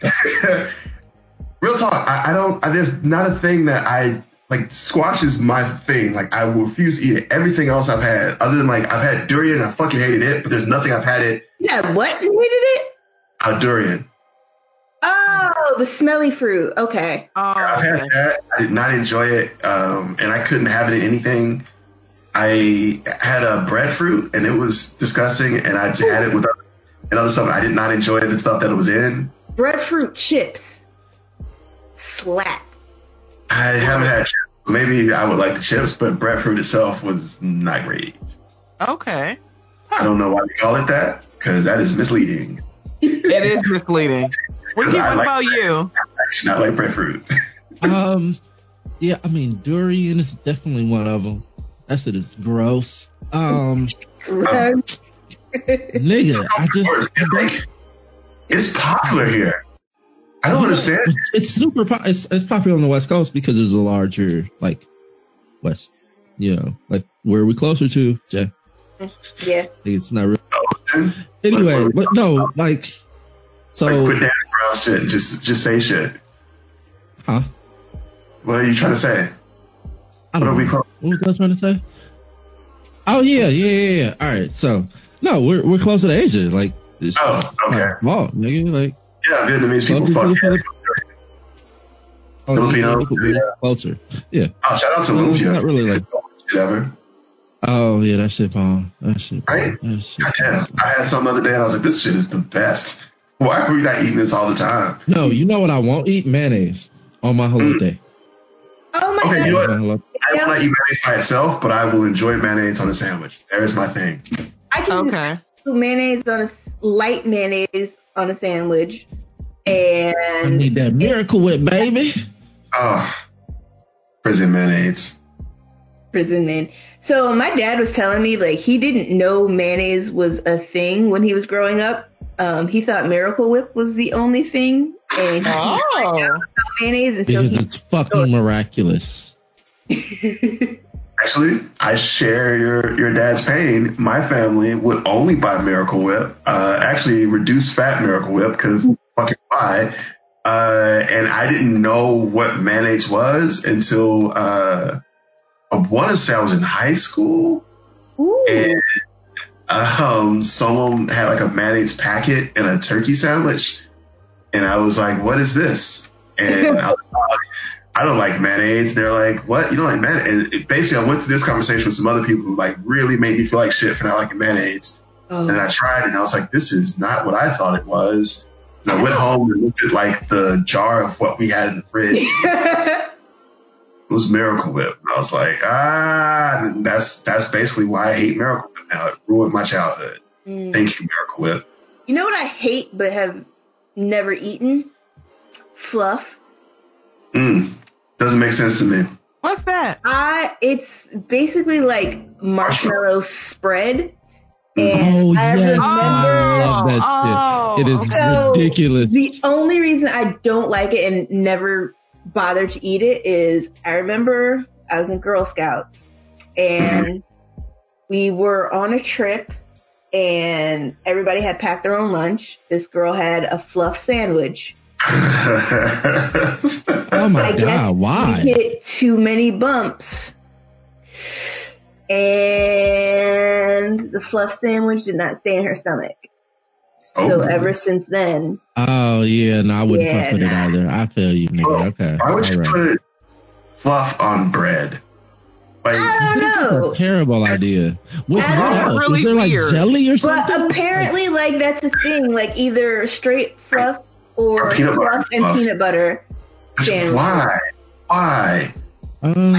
Real talk. I don't. There's not a thing that I like. Squash is my thing. Like I will refuse to eat it. Everything else I've had, other than like I've had durian, and I fucking hated it. But there's nothing I've had it. Yeah, what? You hated it? Durian. Oh, the smelly fruit. Okay. Oh, I've had that. I did not enjoy it, and I couldn't have it in anything. I had a breadfruit and it was disgusting, and I had it with other stuff. I did not enjoy the stuff that it was in. Breadfruit chips slap. I haven't had chips. Maybe I would like the chips, but breadfruit itself was not great. Okay. I don't know why they call it that, because that is misleading. It is misleading. What about you? I actually not like breadfruit. Yeah, I mean, durian is definitely one of them. That shit is gross. Nigga, it's popular here. I don't understand. It's super. It's popular on the West Coast because there's a larger West. Like where are we closer to, Jay? Yeah. It's not real. Anyway, but no, so. Quit dancing around shit. Just say shit. Huh? What are you trying to say? What was I trying to say? Oh yeah. All right, so no, we're closer to Asia. Okay. Nigga, yeah, Vietnamese people fuck. Filipino, closer. Yeah. Oh, shout out to Lumpia. Not really ever. Oh yeah, that shit bomb. That shit. Right? I had some other day and I was like, this shit is the best. Why are we not eating this all the time? No, you know what I won't eat? Mayonnaise on my holiday. Oh my God. You know what? I will not eat mayonnaise by itself, but I will enjoy mayonnaise on a sandwich. There's my thing. I can do mayonnaise on light mayonnaise on a sandwich. And I need that Miracle Whip, baby. Oh, prison mayonnaise. So my dad was telling me he didn't know mayonnaise was a thing when he was growing up. He thought Miracle Whip was the only thing, and he didn't find out about mayonnaise until it's fucking miraculous. Actually, I share your dad's pain. My family would only buy Miracle Whip, actually reduced fat Miracle Whip, because fucking why? And I didn't know what mayonnaise was until I want to say I was in high school. Ooh. And someone had a mayonnaise packet in a turkey sandwich, and I was like, "What is this?" And I don't like mayonnaise. They're like, "What? You don't like mayonnaise?" And basically, I went through this conversation with some other people who really made me feel like shit for not liking mayonnaise. Oh. And I tried it, and I was like, "This is not what I thought it was." And I went home and looked at the jar of what we had in the fridge. It was Miracle Whip. I was like, that's basically why I hate Miracle Whip now. It ruined my childhood. Thank you, Miracle Whip. You know what I hate but have never eaten? Fluff. Doesn't make sense to me. What's that? It's basically like marshmallow spread. And I remember. I love that shit. It is ridiculous. The only reason I don't like it and never bothered to eat it is I remember I was in Girl Scouts and we were on a trip and everybody had packed their own lunch. This girl had a fluff sandwich. Oh my God, why? We hit too many bumps. And the fluff sandwich did not stay in her stomach. So ever since then. Oh yeah, no, I wouldn't fuck with it either. I feel you, nigga. Okay. Why would you put fluff on bread? I don't know. A terrible idea. With what else? Really is there jelly or something? But apparently, that's a thing. Either straight fluff or fluff and peanut butter sandwich. Why? I don't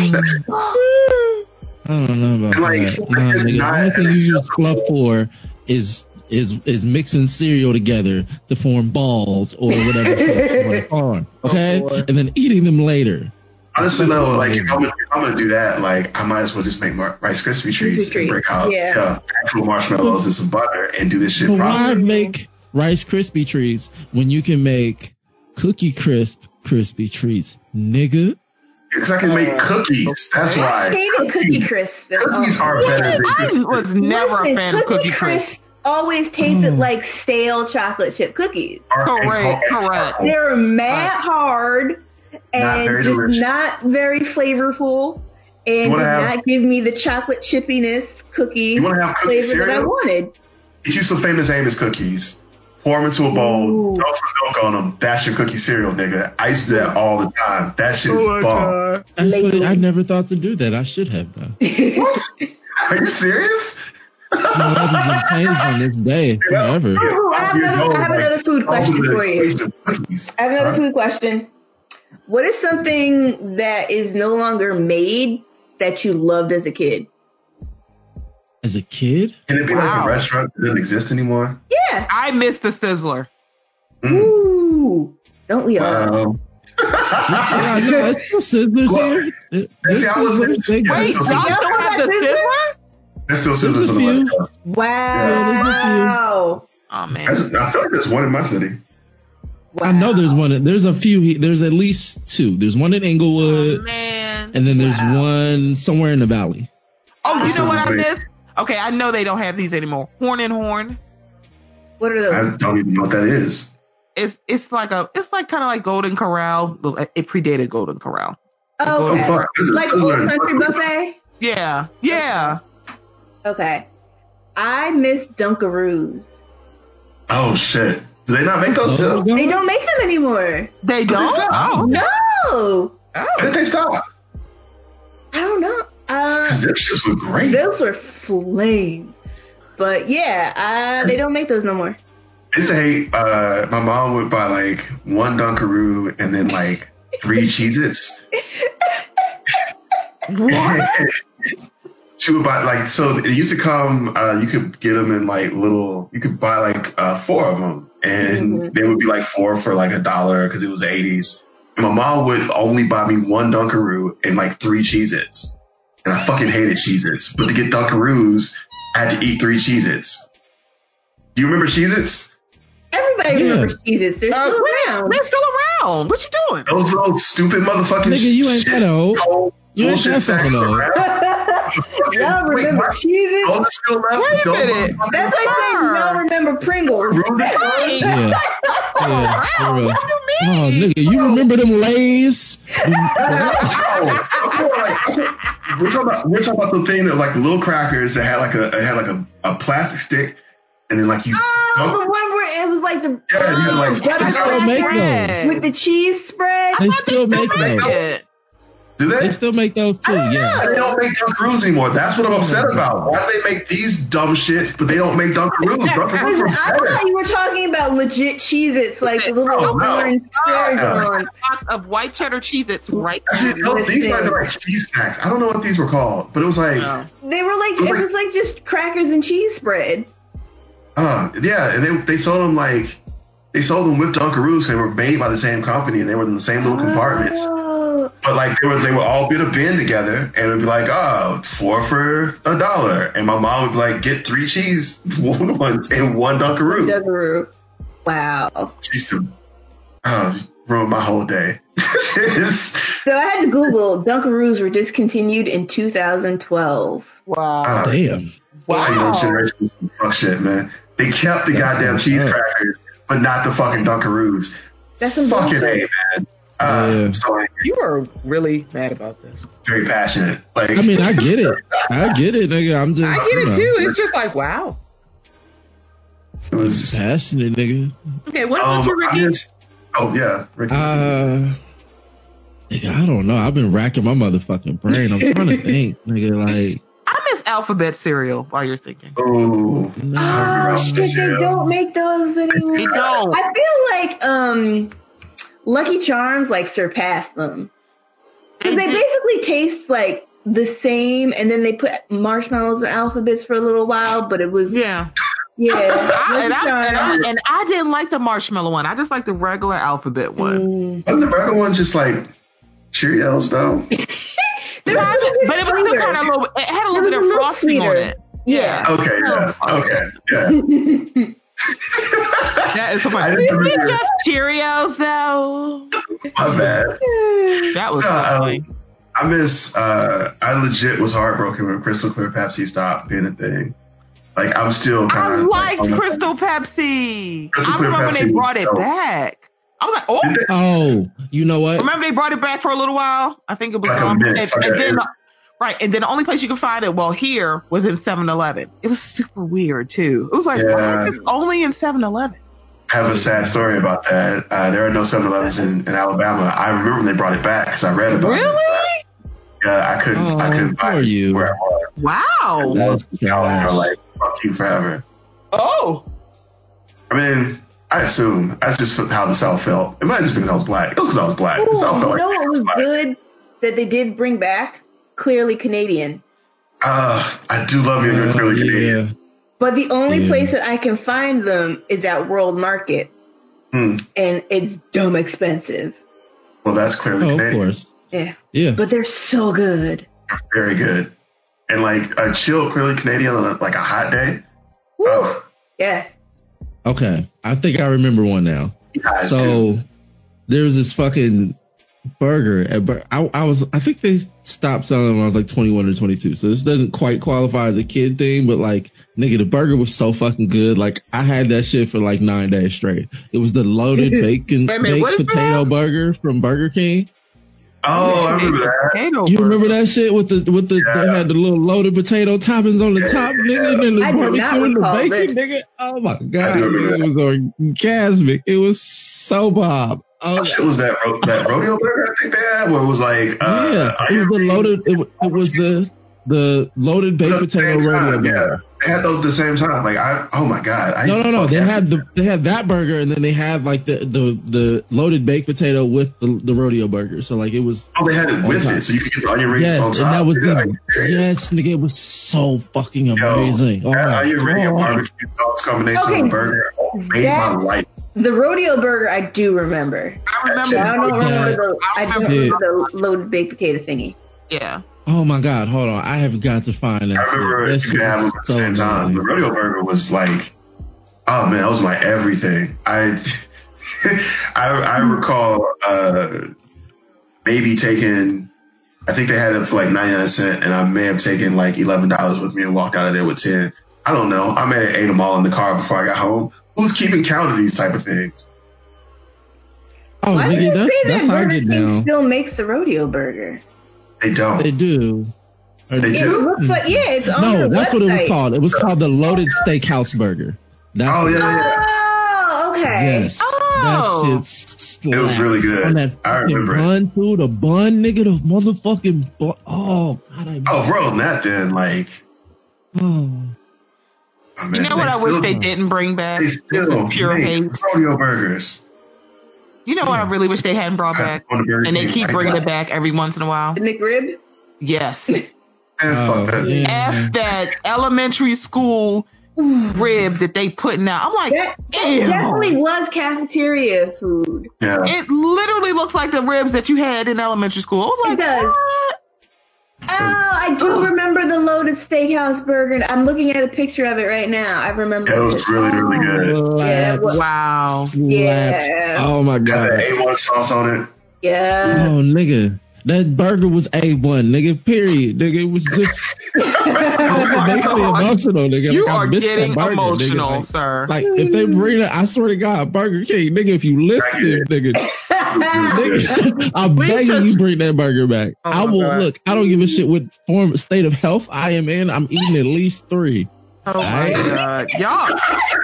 know about that. No, nigga, the only thing you use fluff for is mixing cereal together to form balls or whatever on the farm. Okay? And then eating them later. Honestly, though, if I'm gonna do that, I might as well just make Rice Krispie treats and break out actual marshmallows and some butter and do this shit properly. Why make Rice Krispie treats when you can make Cookie Crisp Krispie treats, nigga? Because I can make cookies. That's why. I hated Cookie Crisp. Cookies are better than I was never a fan of Cookie Crisp. Always tasted like stale chocolate chip cookies. Correct. They were mad hard and just not very flavorful, and did not give me the chocolate chippiness cookie flavor that I wanted. Get you some Famous Amos cookies. Pour them into a bowl, throw some milk on them, dash your cookie cereal, nigga. I used to do that all the time. That shit is bomb. Actually, I never thought to do that. I should have, though. What? Are you serious? No, that has been changed on this day forever. I have another food question for you. I have another food question. What is something that is no longer made that you loved as a kid? As a kid? Can it be like a restaurant that doesn't exist anymore? Yeah. I miss the Sizzler. Ooh. Don't we all? Yeah, no, it's still Sizzlers here. Wait, y'all still have the Sizzler? There's still Sizzlers on the West Coast. Wow. Yeah, oh, man. I feel like there's one in my city. Wow. I know there's one. There's a few. There's at least two. There's one in Inglewood. Oh, man. And then there's one somewhere in the valley. Oh, you know what I missed? Okay, I know they don't have these anymore. Horn and Horn. What are those? I don't even know what that is. It's like kind of like Golden Corral. It predated Golden Corral. Oh, okay. Like Old Country Buffet? Yeah. Okay. I miss Dunkaroos. Oh, shit. Do they not make those still? They don't make them anymore. They don't? Oh. No. Why did they stop? I don't know. Because those shits were great. Those were flames. But yeah, they don't make those no more. I used to hate, my mom would buy like one Dunkaroo and then like 3 Cheez-Its. What? She would buy like, so it used to come, you could get them in like little, you could buy like 4 of them and they would be like 4 for like $1 because it was the 80s. And my mom would only buy me one Dunkaroo and like 3 Cheez-Its. And I fucking hated Cheez-Its. But to get Dunkaroos, I had to eat 3 Cheez-Its. Do you remember Cheez-Its? Everybody remembers Cheez-Its. They're still around. They're still around. What you doing? Those little stupid motherfucking nigga, you ain't that old. You ain't that fucking old. Y'all remember Cheez-Its? Those are still left. Wait a minute. That's like saying y'all remember Pringles. Yeah. What do you mean? Oh, nigga, you remember them Lays? We're talking about the thing that like the little crackers that had like a plastic stick, and then like you. The one where it was like the they still make those with the cheese spread. They still make those. Do they? They still make those too. Yeah. They don't make Dunkaroos anymore. That's what I'm upset about. Why do they make these dumb shits, but they don't make Dunkaroos? I thought you were talking about legit Cheez-Its, like the little orange squares on. Box of white cheddar Cheez-Its right there. These are like cheese snacks. I don't know what these were called, but it was like they were like it was like just crackers and cheese spread. Yeah, and they sold them like they sold them with Dunkaroos. They were made by the same company, and they were in the same little compartments. But like they would all be in a bin together, and it would be like 4 for $1, and my mom would be like, get 3 cheese ones and 1 Dunkaroo. Dunkaroo. Wow. She ruined my whole day. So I had to Google Dunkaroos were discontinued in 2012. Wow. Damn. Wow. Fuck shit, man. They kept the goddamn cheese crackers, but not the fucking Dunkaroos. That's some fucking bullshit. A, man. So you are really mad about this. Very passionate. Like, I mean, I get it, nigga. I get it too. It's just like, wow. It was passionate, nigga. Okay, what about you, Ricky? Ricky. Nigga, I don't know. I've been racking my motherfucking brain. I'm trying to think, nigga. Like, I miss Alphabet cereal. While you're thinking. Oh shit! They don't make those anymore. They don't. I feel like Lucky Charms like surpassed them because they basically taste like the same, and then they put marshmallows and alphabets for a little while, but it was yeah. And I didn't like the marshmallow one. I just like the regular alphabet one. Wasn't the regular one just like Cheerios though? But it was still kind of little. It had a little bit of frosting on it. Yeah. Okay. Yeah. That is so funny. It's just Cheerios though. My bad. That was funny. I miss. I legit was heartbroken when Crystal Clear Pepsi stopped being a thing. Like I'm still kind of. I liked Crystal Pepsi. I remember when they brought it back. I was like, oh, you know what? Remember they brought it back for a little while? I think it was and then the only place you could find it, here was in 7-Eleven. It was super weird too. It was like, why is this only in 7-Eleven? I have a sad story about that. There are no 7-Elevens in Alabama. I remember when they brought it back because I read about it. Really? Yeah, I couldn't find it where I was. Wow. That's for like fuck you forever. Oh. I mean, I assume that's just how the South felt. It might have just been because I was black. It was because I was black. Ooh, the South felt you know like what was good that they did bring back? Clearly Canadian. I do love me a good Clearly Canadian. But the only place that I can find them is at World Market. And it's dumb expensive. Well, that's Clearly Canadian. Of course. Yeah. But they're so good. Very good. And like a chill Clearly Canadian on like a hot day. Woo. Yes. Okay. I think I remember one now. So there was this fucking burger. I think they stopped selling them when I was like 21 or 22. So this doesn't quite qualify as a kid thing, but like, nigga, the burger was so fucking good. Like, I had that shit for like 9 days straight. It was the loaded baked potato burger from Burger King. Oh, I remember that. You remember that shit with the they had the little loaded potato toppings on the top, nigga, and then the barbecue and the bacon, nigga. Oh my god, it was orgasmic. It was so bomb. It was that rodeo burger I think they had, where it was like it was the loaded. It was the loaded baked potato rodeo burger. They had those at the same time. Like oh my god. No. They had that burger, and then they had like the loaded baked potato with the rodeo burger. So like it was. Oh, they had it with it, so you could get the onion rings on top. Yes, and that was yes, nigga, it was so fucking amazing. That onion ring and barbecue sauce combination of the burger made my life. The rodeo burger, I do remember. I don't remember the loaded baked potato thingy. Yeah. Oh my god, hold on. I have got to find that. I remember you could have them at the same time. The rodeo burger was like, oh man, that was my everything. I recall maybe taking, I think they had it for like 99 cents, and I may have taken like $11 with me and walked out of there with 10. I don't know. I may have ate them all in the car before I got home. Who's keeping count of these type of things? Oh, why nigga, that's how I get down. Still makes the rodeo burger. They don't. They do. They do. It looks like it's on that's website. what it was called. It was called the Loaded Steakhouse Burger. Oh, okay. Yes. That shit slapped. It was really good. On that I remember bun, too. The bun, nigga. The motherfucking bun. Oh, God. Bro, that then, like. Oh, man, you know what I wish they didn't bring back? They still pure hate. Rodeo burgers. You know what I really wish they hadn't brought back? And they keep bringing it back every once in a while? The McRib? Yes. Fuck that. F that elementary school rib that they putting out. I'm like, that definitely was cafeteria food. Yeah. It literally looks like the ribs that you had in elementary school. I was like, it does. What? Oh, I do remember the loaded steakhouse burger. I'm looking at a picture of it right now. I remember it was really, really good. Yeah, wow. Yeah. Oh my god. Had the A1 sauce on it. Yeah. Oh nigga. That burger was A1, nigga, period. Nigga, it was just it makes me emotional, nigga. You like, are getting burger, emotional, nigga. sir. Like, if they bring it, I swear to God, Burger King, nigga, if you listen, nigga, I'm begging you bring that burger back. I will look. I don't give a shit what state of health I am in. I'm eating at least 3. Oh my god, y'all!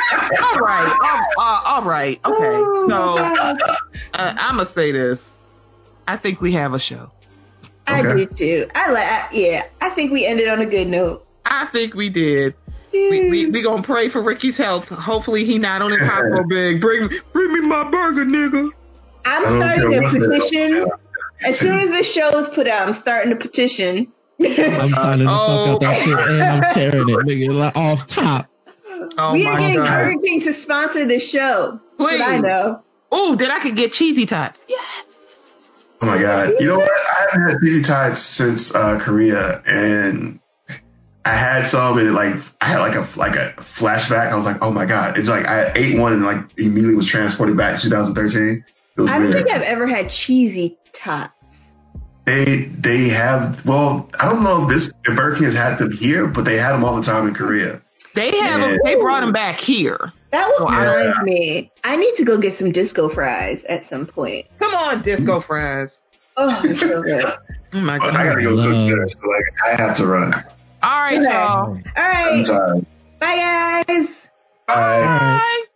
All right. Okay, so I'm gonna say this. I think we have a show. I do too. I think we ended on a good note. I think we did. We gonna pray for Ricky's health. Hopefully he not on his hospital bag. Bring me my burger, nigga. I'm starting a petition. As soon as this show is put out, I'm starting a petition. I'm signing the fuck out that shit and I'm sharing it, nigga, like off top. We are getting Burger King to sponsor this show. Please. I know. Oh, then I could get cheesy tots. Yes. Oh my god! You know what? I haven't had cheesy tots since Korea, and I had some, and I had like a flashback. I was like, oh my god! It's like I ate one and like immediately was transported back to 2013. I don't think I've ever had cheesy tots. They have. Well, I don't know if Burger King has had them here, but they had them all the time in Korea. They have them. They brought them back here. That reminds me. I need to go get some disco fries at some point. Come on, disco fries. Oh, it's so good. Oh my god! I gotta go cook dinner, so I have to run. All right, y'all. All right. Bye, guys. Bye.